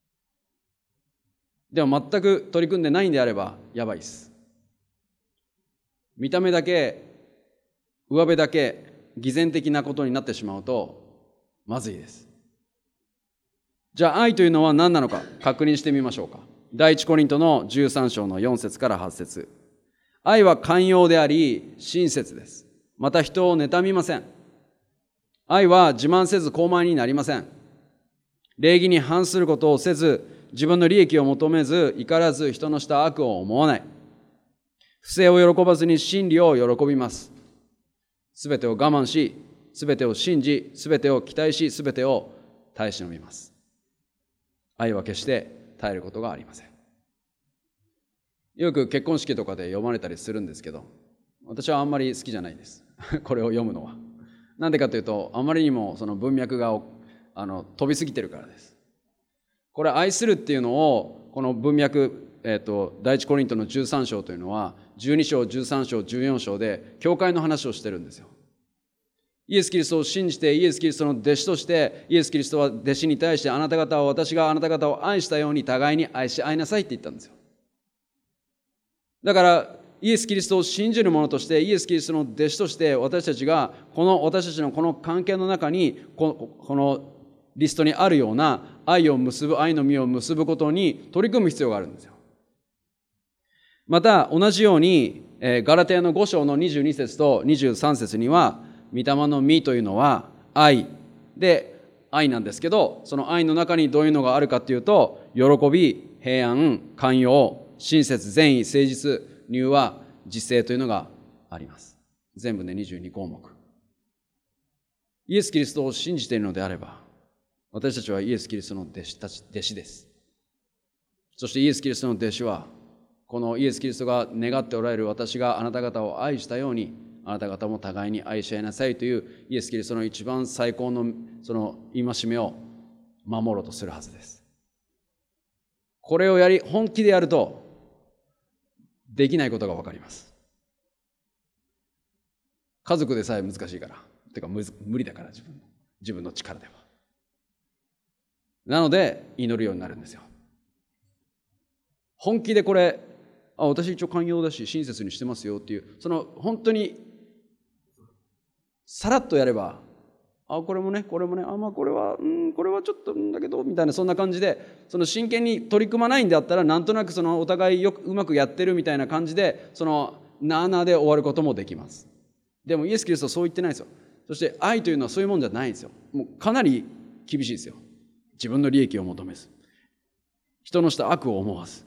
Speaker 1: でも全く取り組んでないんであればやばいです。見た目だけ、上辺だけ偽善的なことになってしまうとまずいです。じゃあ愛というのは何なのか確認してみましょうか。第一コリントのじゅうさん章のよん節からはち節。愛は寛容であり親切です。また人を妬みません。愛は自慢せず高慢になりません。礼儀に反することをせず、自分の利益を求めず、怒らず、人のした悪を思わない。不正を喜ばずに真理を喜びます。すべてを我慢し、すべてを信じ、すべてを期待し、すべてを耐え忍びます。愛は決して耐えることがありません。よく結婚式とかで読まれたりするんですけど、私はあんまり好きじゃないです。これを読むのは。なんでかというと、あまりにもその文脈があの飛びすぎてるからです。これ愛するっていうのを、この文脈、えーと、第一コリントのじゅうさん章というのは、じゅうに章、じゅうさん章、じゅうよん章で、教会の話をしてるんですよ。イエス・キリストを信じて、イエス・キリストの弟子として、イエス・キリストは弟子に対して、あなた方は私があなた方を愛したように互いに愛し合いなさいって言ったんですよ。だから、イエス・キリストを信じる者として、イエス・キリストの弟子として、私たちが、この私たちのこの関係の中に、この、このリストにあるような愛を結ぶ、愛の実を結ぶことに取り組む必要があるんですよ。また同じようにガラテヤのご章のにじゅうに節とにじゅうさん節には、御霊の実というのは愛で愛なんですけど、その愛の中にどういうのがあるかというと、喜び、平安、寛容、親切、善意、誠実、柔和、自制というのがあります。全部でにじゅうに項目。イエス・キリストを信じているのであれば、私たちはイエス・キリストの弟子たち、弟子です。そしてイエス・キリストの弟子は、このイエス・キリストが願っておられる私があなた方を愛したように、あなた方も互いに愛し合いなさいというイエス・キリストの一番最高のその戒めを守ろうとするはずです。これをやり、本気でやると、できないことがわかります。家族でさえ難しいから。てか無理だから自分の、自分の力では。なので祈るようになるんですよ。本気でこれ、あ、私一応寛容だし親切にしてますよっていう、その本当にさらっとやれば、あ、これもね、これもね、あ、まあこれは、うん、これはちょっとんだけどみたいな、そんな感じで、その真剣に取り組まないんであったら、なんとなくそのお互いよくうまくやってるみたいな感じで、そのなあなあで終わることもできます。でもイエス・キリストはそう言ってないですよ。 そして愛というのはそういうもんじゃないんですよ。もうかなり厳しいですよ。自分の利益を求めず、人のした悪を思わず、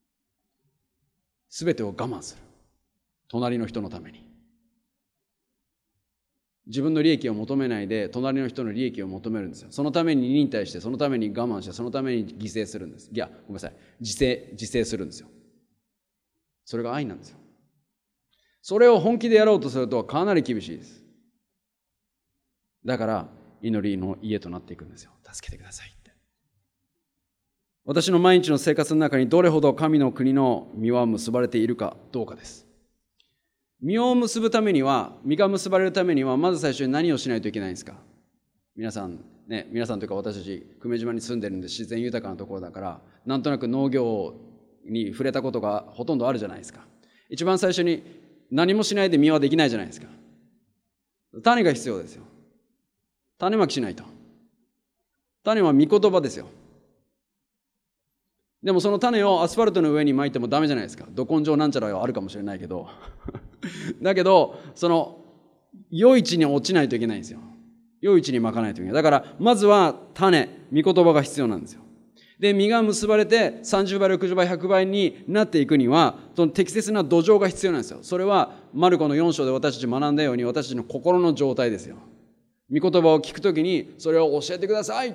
Speaker 1: すべてを我慢する。隣の人のために。自分の利益を求めないで隣の人の利益を求めるんですよ。そのために忍耐して、そのために我慢して、そのために犠牲するんです。いや、ごめんなさい。自制、自制するんですよ。それが愛なんですよ。それを本気でやろうとするとかなり厳しいです。だから祈りの家となっていくんですよ。助けてくださいって。私の毎日の生活の中にどれほど神の国の実は結ばれているかどうかです。実を結ぶためには、実が結ばれるためには、まず最初に何をしないといけないんですか。皆さんね、皆さんというか私たち久米島に住んでるんで自然豊かなところだから、なんとなく農業に触れたことがほとんどあるじゃないですか。一番最初に何もしないで実はできないじゃないですか。種が必要ですよ。種まきしないと。種は御言葉ですよ。でもその種をアスファルトの上に撒いてもダメじゃないですか。ど根性なんちゃらはあるかもしれないけどだけどその良い地に落ちないといけないんですよ。良い地に撒かないといけない。だからまずは種、御言葉が必要なんですよ。で、実が結ばれてさんじゅうばい、ろくじゅうばい、ひゃくばいになっていくには、その適切な土壌が必要なんですよ。それはマルコのよん章で私たち学んだように、私たちの心の状態ですよ。御言葉を聞くときにそれを教えてくださいって。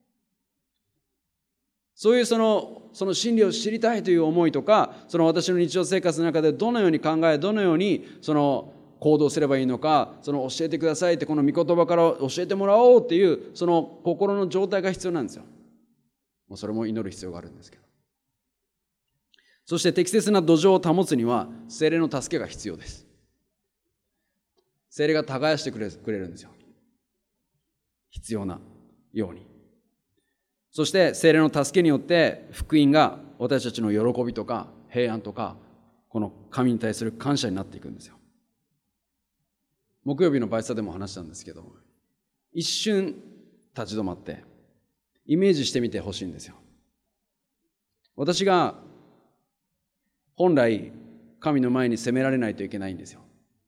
Speaker 1: そういうその、その真理を知りたいという思いとか、その私の日常生活の中でどのように考え、どのようにその行動すればいいのか、その教えてくださいって、この御言葉から教えてもらおうっていう、その心の状態が必要なんですよ。もうそれも祈る必要があるんですけど。そして適切な土壌を保つには、聖霊の助けが必要です。聖霊が耕してくれ、くれるんですよ。必要なように。そして聖霊の助けによって福音が私たちの喜びとか平安とかこの神に対する感謝になっていくんですよ。木曜日のバイスタでも話したんですけど、一瞬立ち止まってイメージしてみてほしいんですよ。私が本来神の前に責められないといけないんですよ。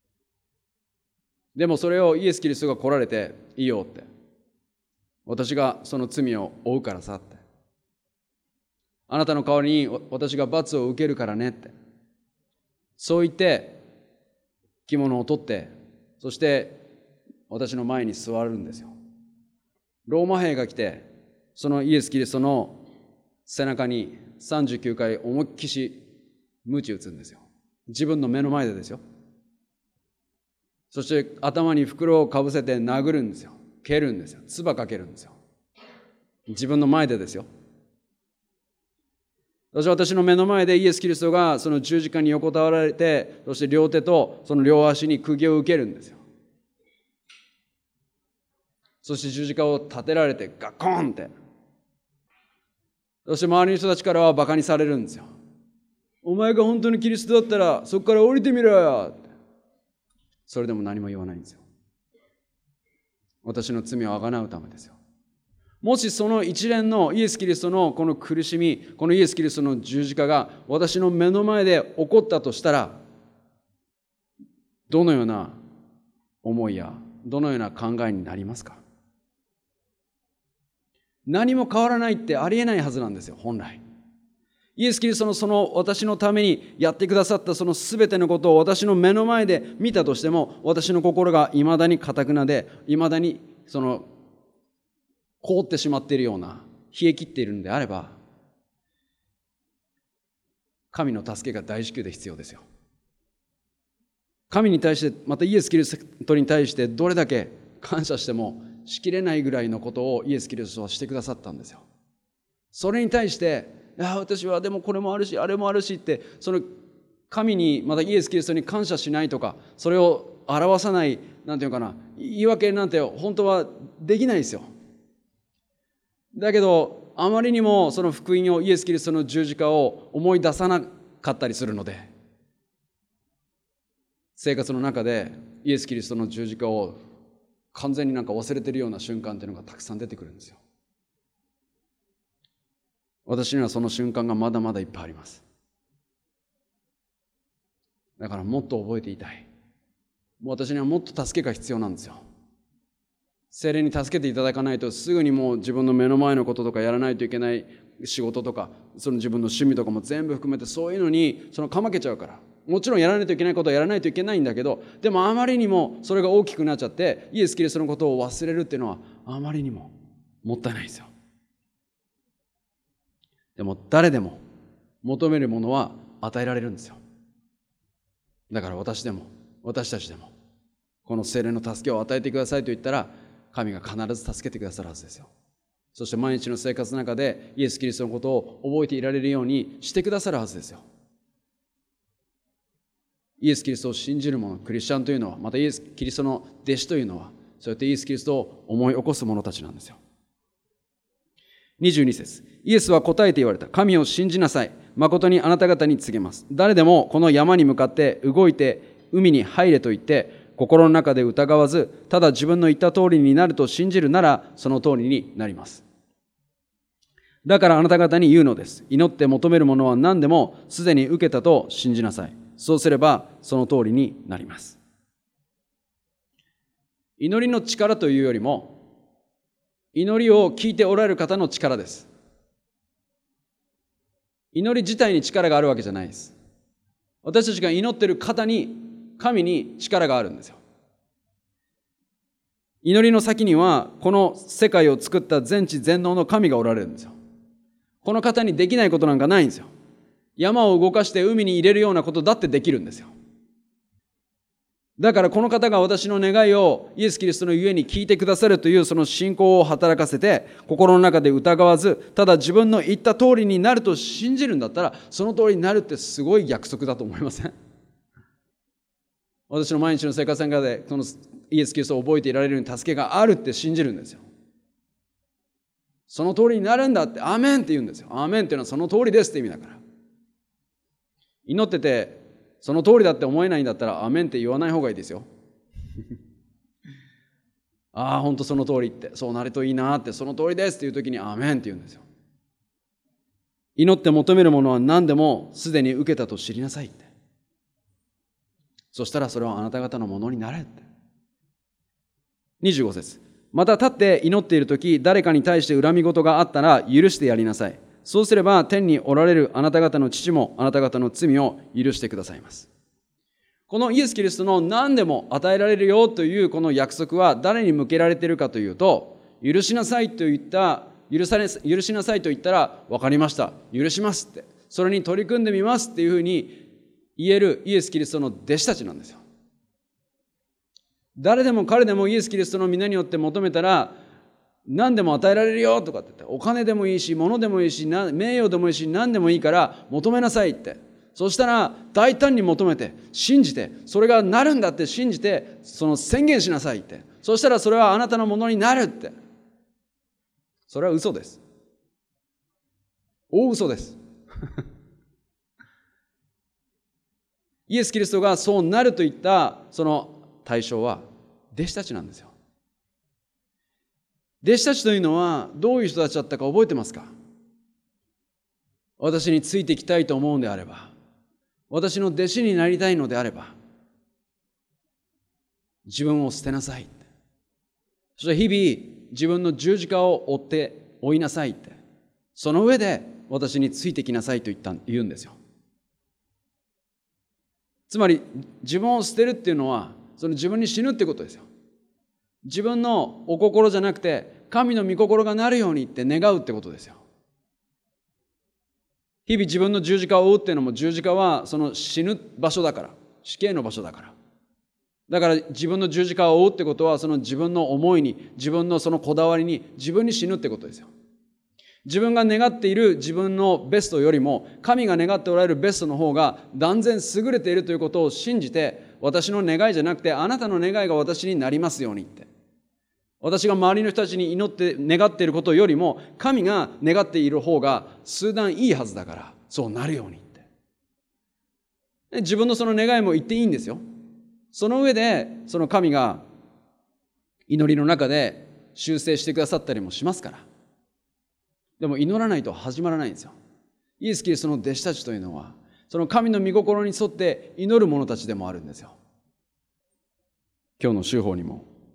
Speaker 1: でもそれをイエス・キリストが来られていいよって、私がその罪を負うからさって。あなたの代わりに私が罰を受けるからねって。そう言って、着物を取って、そして私の前に座るんですよ。ローマ兵が来て、そのイエス・キリストの背中にさんじゅうきゅうかい思いっきし鞭打つんですよ。自分の目の前でですよ。そして頭に袋をかぶせて殴るんですよ。蹴るんですよ。唾かけるんですよ。自分の前でですよ。そして私の目の前でイエス・キリストがその十字架に横たわられて、そして両手とその両足に釘を受けるんですよ。そして十字架を立てられてガッコーンって。そして周りの人たちからはバカにされるんですよ。お前が本当にキリストだったらそこから降りてみろよって。それでも何も言わないんですよ。私の罪をあがなうためですよ。もしその一連のイエス・キリストのこの苦しみ、このイエス・キリストの十字架が私の目の前で起こったとしたら、どのような思いやどのような考えになりますか？何も変わらないってありえないはずなんですよ、本来。イエス・キリストのその私のためにやってくださったそのすべてのことを私の目の前で見たとしても、私の心がいまだに堅くなで、いまだにその凍ってしまっているような、冷え切っているのであれば、神の助けが大至急で必要ですよ。神に対して、またイエス・キリストに対してどれだけ感謝してもしきれないぐらいのことをイエス・キリストはしてくださったんですよ。それに対していや私はでもこれもあるしあれもあるしって、その神にまたイエス・キリストに感謝しないとか、それを表さない、なんていうかな、言い訳なんて本当はできないですよ。だけどあまりにもその福音を、イエス・キリストの十字架を思い出さなかったりするので、生活の中でイエス・キリストの十字架を完全になんか忘れているような瞬間っていうのがたくさん出てくるんですよ。私にはその瞬間がまだまだいっぱいあります。だからもっと覚えていたい。もう私にはもっと助けが必要なんですよ。 聖霊に助けていただかないと、すぐにもう自分の目の前のこととかやらないといけない仕事とか、その自分の趣味とかも全部含めて、そういうのにそのかまけちゃうから。もちろんやらないといけないことはやらないといけないんだけど、でもあまりにもそれが大きくなっちゃって、イエス・キリストのことを忘れるっていうのはあまりにももったいないんですよ。でも誰でも求めるものは与えられるんですよ。だから私でも私たちでもこの聖霊の助けを与えてくださいと言ったら、神が必ず助けてくださるはずですよ。そして毎日の生活の中でイエス・キリストのことを覚えていられるようにしてくださるはずですよ。イエス・キリストを信じる者、クリスチャンというのは、またイエス・キリストの弟子というのは、そうやってイエス・キリストを思い起こす者たちなんですよ。にじゅうに節、イエスは答えて言われた。神を信じなさい。誠にあなた方に告げます。誰でもこの山に向かって動いて海に入れと言って、心の中で疑わず、ただ自分の言った通りになると信じるなら、その通りになります。だからあなた方に言うのです。祈って求めるものは何でもすでに受けたと信じなさい。そうすればその通りになります。祈りの力というよりも、祈りを聞いておられる方の力です。祈り自体に力があるわけじゃないです。私たちが祈っている方に、神に力があるんですよ。祈りの先には、この世界を作った全知全能の神がおられるんですよ。この方にできないことなんかないんですよ。山を動かして海に入れるようなことだってできるんですよ。だからこの方が私の願いをイエス・キリストのゆえに聞いてくださるというその信仰を働かせて、心の中で疑わず、ただ自分の言った通りになると信じるんだったら、その通りになるってすごい約束だと思いません？私の毎日の生活の中でそのイエス・キリストを覚えていられるように助けがあるって信じるんですよ。その通りになるんだって、アーメンって言うんですよ。アーメンっていうのはその通りですって意味だから。祈っててその通りだって思えないんだったらアーメンって言わない方がいいですよ。ああ本当その通りって、そうなるといいなって、その通りですっていう時にアーメンって言うんですよ。祈って求めるものは何でもすでに受けたと知りなさいって。そしたらそれはあなた方のものになれって。にじゅうご節、また立って祈っているとき、誰かに対して恨み事があったら許してやりなさい。そうすれば天におられるあなた方の父もあなた方の罪を許してくださいます。このイエス・キリストの何でも与えられるよというこの約束は誰に向けられているかというと、許しなさいと言った許され許しなさいと言ったら分かりました、許しますって、それに取り組んでみますっていうふうに言えるイエス・キリストの弟子たちなんですよ。誰でも彼でもイエス・キリストの皆によって求めたら何でも与えられるよとかって言って、お金でもいいし物でもいいし名誉でもいいし何でもいいから求めなさいって。そしたら大胆に求めて信じて、それがなるんだって信じて、その宣言しなさいって。そしたらそれはあなたのものになるって。それは嘘です。大嘘ですイエス・キリストがそうなると言ったその対象は弟子たちなんですよ。弟子たちというのはどういう人たちだったか覚えてますか？私についていきたいと思うんであれば、私の弟子になりたいのであれば、自分を捨てなさい。そして日々自分の十字架を追って追いなさいって。その上で私についてきなさいと言った言うんですよ。つまり自分を捨てるっていうのは、その自分に死ぬってことですよ。自分のお心じゃなくて神の御心がなるようにって願うってことですよ。日々自分の十字架を追うっていうのも、十字架はその死ぬ場所だから、死刑の場所だから。だから自分の十字架を追うってことは、その自分の思いに、自分のそのこだわりに、自分に死ぬってことですよ。自分が願っている自分のベストよりも、神が願っておられるベストの方が断然優れているということを信じて、私の願いじゃなくてあなたの願いが私になりますようにって。私が周りの人たちに祈って願っていることよりも、神が願っている方が数段いいはずだから、そうなるようにって。自分のその願いも言っていいんですよ。その上でその神が祈りの中で修正してくださったりもしますから。でも祈らないと始まらないんですよ。イエス・キリストの弟子たちというのは、その神の御心に沿って祈る者たちでもあるんですよ。今日の週報にも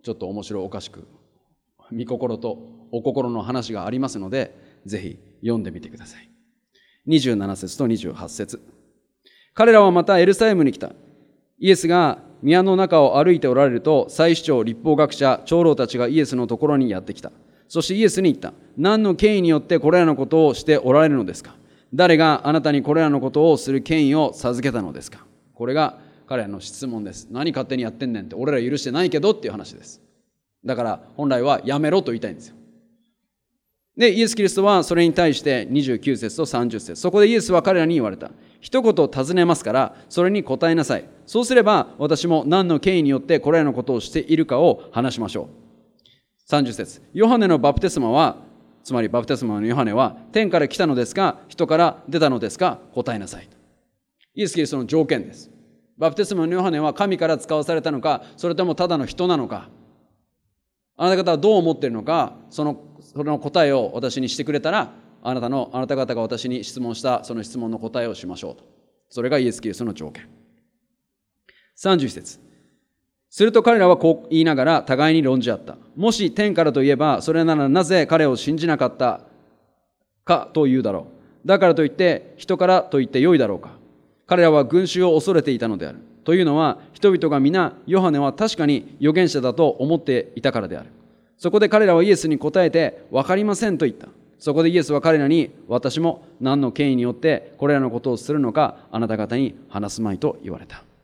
Speaker 1: ちょっと面白おかしく、御心とお心の話がありますので、ぜひ読んでみてください。にじゅうなな節とにじゅうはち節。彼らはまたエルサレムに来た。イエスが宮の中を歩いておられると、祭司長、立法学者、長老たちがイエスのところにやってきた。そしてイエスに言った。何の権威によってこれらのことをしておられるのですか？誰があなたにこれらのことをする権威を授けたのですか？これが彼らの質問です。何勝手にやってんねんって、俺ら許してないけどっていう話です。だから本来はやめろと言いたいんですよ。で、イエス・キリストはそれに対してにじゅうきゅう節とさんじゅう節。そこでイエスは彼らに言われた。一言尋ねますから、それに答えなさい。そうすれば、私も何の権威によってこれらのことをしているかを話しましょう。さんじゅう節。ヨハネのバプテスマは、つまりバプテスマのヨハネは、天から来たのですか、人から出たのですか、答えなさい。イエス・キリストの条件です。バプテスマのヨハネは神から使わされたのか、それともただの人なのか。あなた方はどう思っているのか、その、その答えを私にしてくれたら、あなたの、あなた方が私に質問したその質問の答えをしましょうと。それがイエス・キリストの条件。さんじゅう節。すると彼らはこう言いながら互いに論じ合った。もし天からといえば、それならなぜ彼を信じなかったかというだろう。だからといって人からと言って良いだろうか。彼らは群衆を恐れていたのである。というのは、人々が皆ヨハネは確かに預言者だと思っていたからである。そこで彼らはイエスに答えて、わかりませんと言った。そこでイエスは彼らに、私も何の権威によってこれらのことをするのか、あなた方に話すまいと言われた。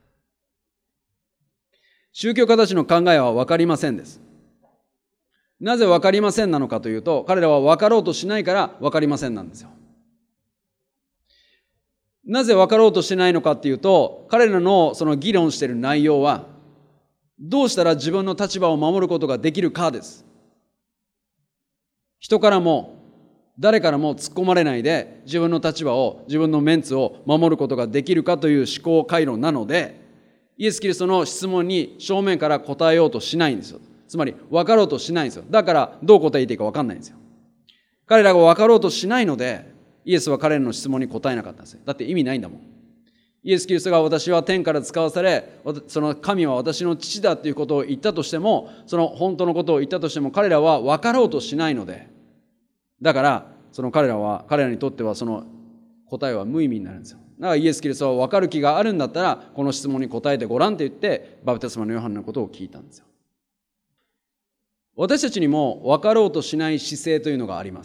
Speaker 1: 宗教家たちの考えはわかりませんです。なぜわかりませんなのかというと、彼らはわかろうとしないからわかりませんなんですよ。なぜ分かろうとしてないのかっていうと、彼らのその議論している内容は、どうしたら自分の立場を守ることができるかです。人からも誰からも突っ込まれないで、自分の立場を、自分のメンツを守ることができるかという思考回路なので、イエス・キリストの質問に正面から答えようとしないんですよ。つまり分かろうとしないんですよ。だからどう答えていいか分かんないんですよ。彼らが分かろうとしないので、イエスは彼らの質問に答えなかったんですよ。だって意味ないんだもん。イエス・キリストが私は天から使わされ、その神は私の父だということを言ったとしても、その本当のことを言ったとしても、彼らは分かろうとしないので、だからその彼らは彼らにとってはその答えは無意味になるんですよ。だからイエス・キリストは分かる気があるんだったら、この質問に答えてごらんって言ってバプテスマのヨハネのことを聞いたんですよ。私たちにも分かろうとしない姿勢というのがあります。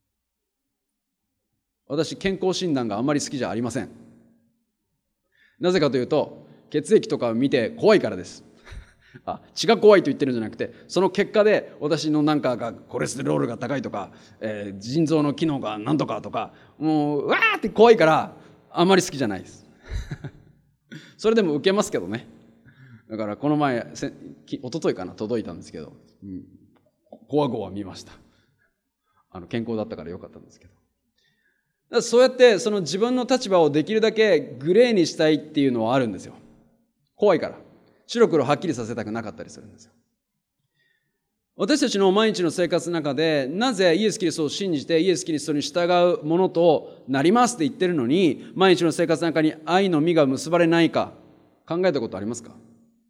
Speaker 1: 私、健康診断があんまり好きじゃありません。なぜかというと、血液とかを見て怖いからです。あ、血が怖いと言ってるんじゃなくて、その結果で私のなんかがコレステロールが高いとか、えー、腎臓の機能がなんとかとか、もううわーって怖いからあんまり好きじゃないです。それでも受けますけどね。だからこの前、せ一昨日かな、届いたんですけど、うん、こわごわ見ました。あの健康だったからよかったんですけど。そうやってその自分の立場をできるだけグレーにしたいっていうのはあるんですよ。怖いから。白黒はっきりさせたくなかったりするんですよ。私たちの毎日の生活の中で、なぜイエス・キリストを信じてイエス・キリストに従うものとなりますって言ってるのに、毎日の生活の中に愛の実が結ばれないか考えたことありますか？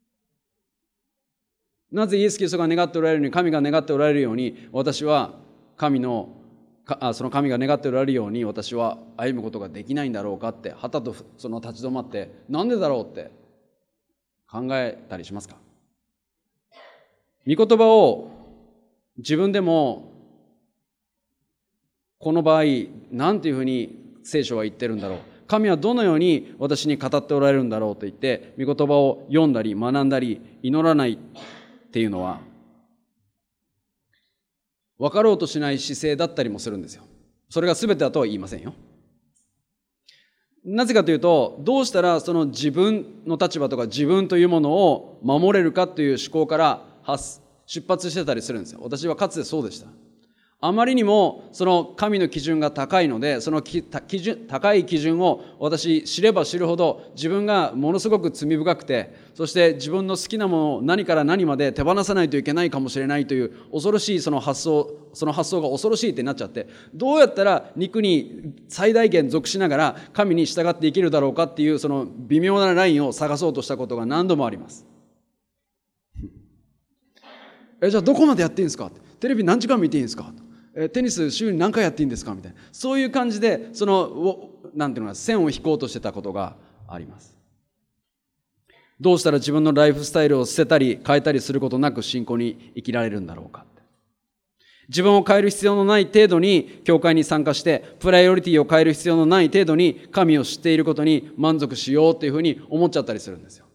Speaker 1: なぜイエス・キリストが願っておられるように、神が願っておられるように、私は神のその神が願っておられるように私は歩むことができないんだろうかって、はたとその立ち止まって、なんでだろうって考えたりしますか？御言葉を自分でもこの場合なんていうふうに聖書は言ってるんだろう、神はどのように私に語っておられるんだろうと言って御言葉を読んだり学んだり祈らないっていうのは分かろうとしない姿勢だったりもするんですよ。それが全てだとは言いませんよ。なぜかというと、どうしたらその自分の立場とか自分というものを守れるかという思考から出発してたりするんですよ。私はかつてそうでした。あまりにもその神の基準が高いので、その基準、高い基準を私知れば知るほど自分がものすごく罪深くて、そして自分の好きなものを何から何まで手放さないといけないかもしれないという恐ろしいその発想、その発想が恐ろしいってなっちゃって、どうやったら肉に最大限属しながら神に従って生きるだろうかっていうその微妙なラインを探そうとしたことが何度もあります。 えじゃあどこまでやっていいんですか？テレビ何時間見ていいんですか？えテニス週に何回やっていいんですか？みたいな、そういう感じでそのなんていうのか線を引こうとしてたことがあります。どうしたら自分のライフスタイルを捨てたり変えたりすることなく信仰に生きられるんだろうか。自分を変える必要のない程度に教会に参加して、プライオリティを変える必要のない程度に神を知っていることに満足しようっていうふうに思っちゃったりするんですよ。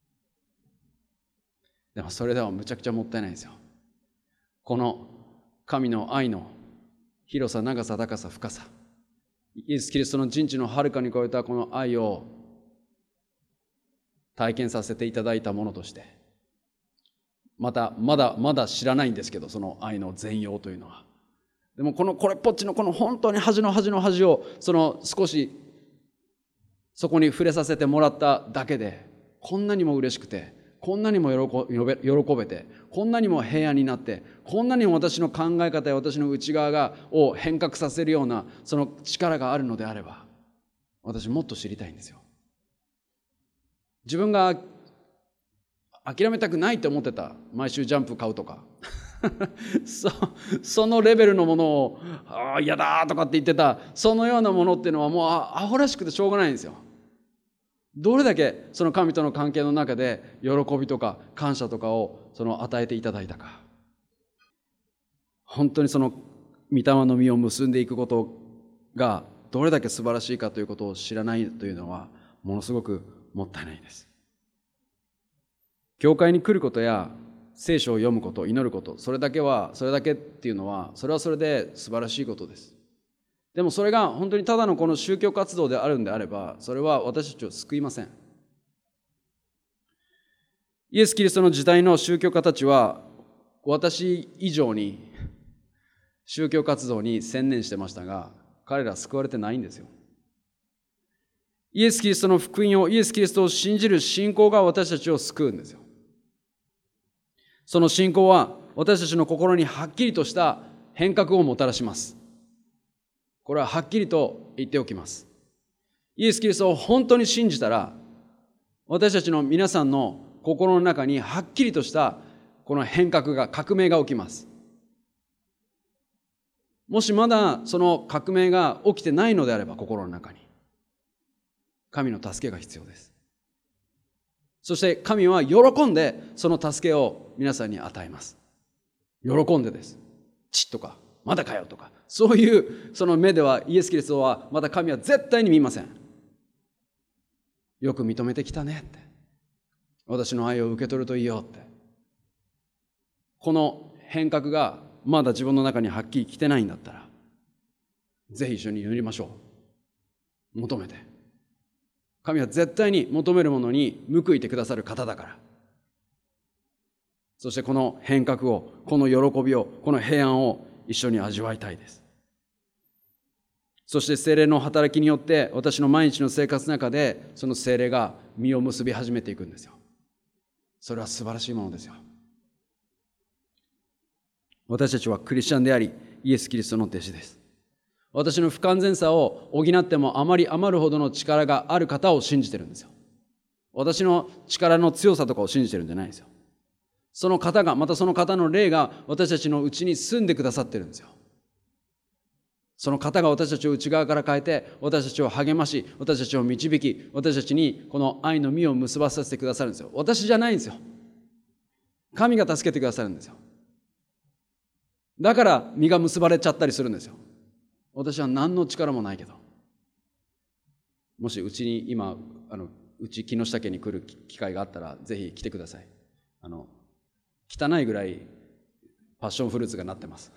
Speaker 1: でもそれではむちゃくちゃもったいないですよ。この神の愛の広さ、長さ、高さ、深さ、イエス・キリストの人知のはるかに超えたこの愛を体験させていただいたものとして、またまだまだ知らないんですけど、その愛の全容というのは。でもこのこれっぽっちのこの本当に端の端の端をその少しそこに触れさせてもらっただけで、こんなにも嬉しくて、こんなにも喜べ、喜べて、こんなにも平安になって、こんなにも私の考え方や私の内側がを変革させるようなその力があるのであれば、私もっと知りたいんですよ。自分が諦めたくないと思ってた毎週ジャンプ買うとかそ, そのレベルのものをああ嫌だとかって言ってたそのようなものっていうのはもうアホらしくてしょうがないんですよ。どれだけその神との関係の中で喜びとか感謝とかをその与えていただいたか。本当にその御霊の実を結んでいくことがどれだけ素晴らしいかということを知らないというのはものすごくもったいないです。教会に来ることや聖書を読むこと、祈ること、それだけはそれだけっていうのはそれはそれで素晴らしいことです。でもそれが本当にただのこの宗教活動であるんであれば、それは私たちを救いません。イエス・キリストの時代の宗教家たちは私以上に宗教活動に専念してましたが、彼らは救われてないんですよ。イエス・キリストの福音を、イエス・キリストを信じる信仰が私たちを救うんですよ。その信仰は私たちの心にはっきりとした変革をもたらします。これははっきりと言っておきます。イエス・キリストを本当に信じたら、私たちの皆さんの心の中にはっきりとしたこの変革が、革命が起きます。もしまだその革命が起きてないのであれば、心の中に神の助けが必要です。そして神は喜んでその助けを皆さんに与えます。喜んでです。ちっとかまだかよとか、そういうその目ではイエス・キリストはまた神は絶対に見ません。よく認めてきたねって、私の愛を受け取るといいよって。この変革がまだ自分の中にはっきり来てないんだったら、ぜひ一緒に祈りましょう。求めて。神は絶対に求めるものに報いてくださる方だから。そしてこの変革を、この喜びを、この平安を一緒に味わいたいです。そして聖霊の働きによって私の毎日の生活の中でその聖霊が実を結び始めていくんですよ。それは素晴らしいものですよ。私たちはクリスチャンであり、イエス・キリストの弟子です。私の不完全さを補ってもあまり余るほどの力がある方を信じてるんですよ。私の力の強さとかを信じてるんじゃないですよ。その方が、またその方の霊が私たちのうちに住んでくださってるんですよ。その方が私たちを内側から変えて、私たちを励まし、私たちを導き、私たちにこの愛の実を結ばさせてくださるんですよ。私じゃないんですよ。神が助けてくださるんですよ。だから実が結ばれちゃったりするんですよ。私は何の力もないけど。もしうちに今、あのうち木下家に来る機会があったら、ぜひ来てください。あの汚いぐらいパッションフルーツがなってます。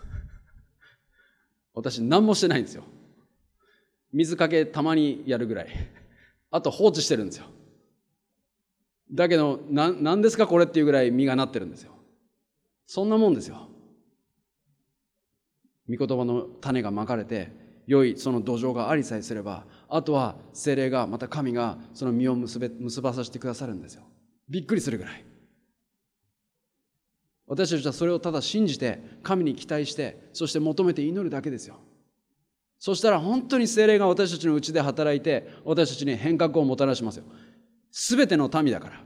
Speaker 1: 私何もしてないんですよ。水かけたまにやるぐらい。あと放置してるんですよ。だけどな何ですかこれっていうぐらい実がなってるんですよ。そんなもんですよ。御言葉の種がまかれて、良いその土壌がありさえすれば、あとは聖霊が、また神がその実を結べ結ばさせてくださるんですよ。びっくりするぐらい。私たちはそれをただ信じて、神に期待して、そして求めて祈るだけですよ。そしたら本当に聖霊が私たちのうちで働いて、私たちに変革をもたらしますよ。すべての民だから。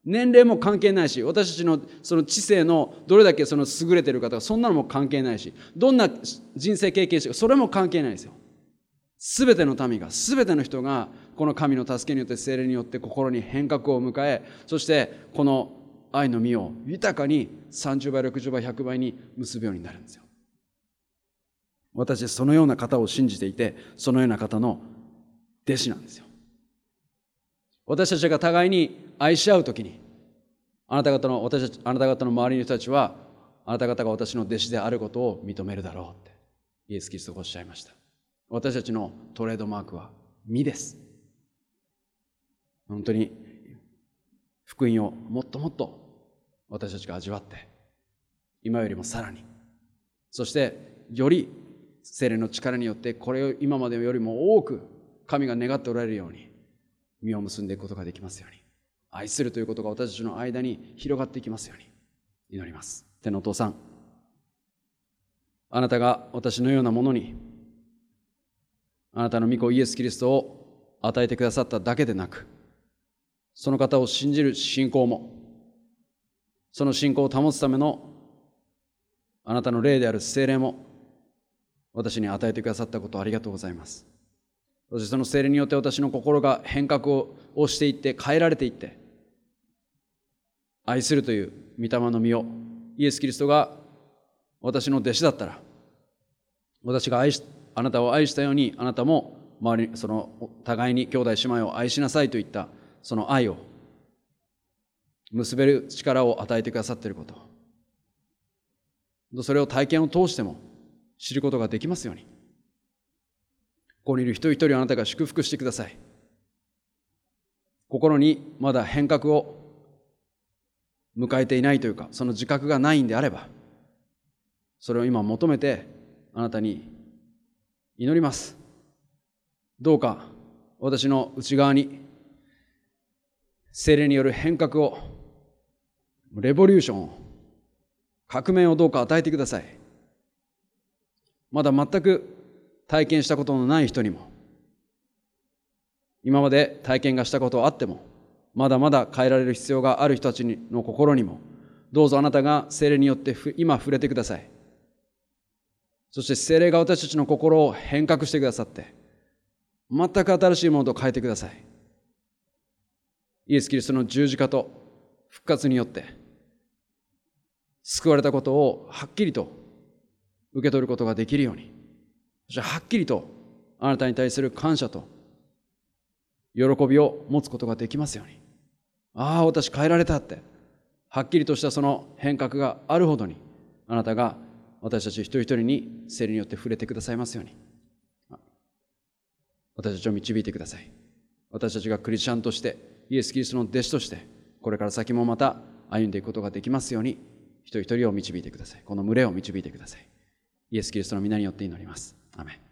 Speaker 1: 年齢も関係ないし、私たちのその知性のどれだけその優れている方がそんなのも関係ないし、どんな人生経験してるかそれも関係ないですよ。すべての民が、すべての人がこの神の助けによって聖霊によって心に変革を迎え、そしてこの愛の実を豊かにさんじゅうばい、ろくじゅうばい、ひゃくばいに結ぶようになるんですよ。私はそのような方を信じていて、そのような方の弟子なんですよ。私たちが互いに愛し合うときに、あなた方の私たちあなた方の周りの人たちは、あなた方が私の弟子であることを認めるだろうってイエス・キリストがおっしゃいました。私たちのトレードマークは実です。本当に福音をもっともっと私たちが味わって、今よりもさらに、そしてより聖霊の力によってこれを今までよりも多く神が願っておられるように実を結んでいくことができますように、愛するということが私たちの間に広がっていきますように祈ります。天のお父さん、あなたが私のようなものにあなたの御子イエス・キリストを与えてくださっただけでなく、その方を信じる信仰も、その信仰を保つためのあなたの霊である聖霊も私に与えてくださったことをありがとうございます。そしてその聖霊によって私の心が変革をしていって変えられていって、愛するという御霊の実を、イエス・キリストが私の弟子だったら、私が愛しあなたを愛したように、あなたも周りその互いに兄弟姉妹を愛しなさいといったその愛を結べる力を与えてくださっていること、それを体験を通しても知ることができますように、ここにいる一人一人あなたが祝福してください。心にまだ変革を迎えていないというか、その自覚がないんであれば、それを今求めてあなたに祈ります。どうか私の内側に聖霊による変革を、レボリューションを、革命をどうか与えてください。まだ全く体験したことのない人にも、今まで体験がしたことはあってもまだまだ変えられる必要がある人たちの心にも、どうぞあなたが聖霊によって今触れてください。そして聖霊が私たちの心を変革してくださって、全く新しいものと変えてください。イエス・キリストの十字架と復活によって救われたことをはっきりと受け取ることができるように、そしてはっきりとあなたに対する感謝と喜びを持つことができますように。ああ、私変えられたって、はっきりとしたその変革があるほどに、あなたが私たち一人一人に聖霊によって触れてくださいますように、私たちを導いてください。私たちがクリスチャンとして、イエス・キリストの弟子として、これから先もまた歩んでいくことができますように、一人一人を導いてください。この群れを導いてください。イエス・キリストの皆によって祈ります。アメン。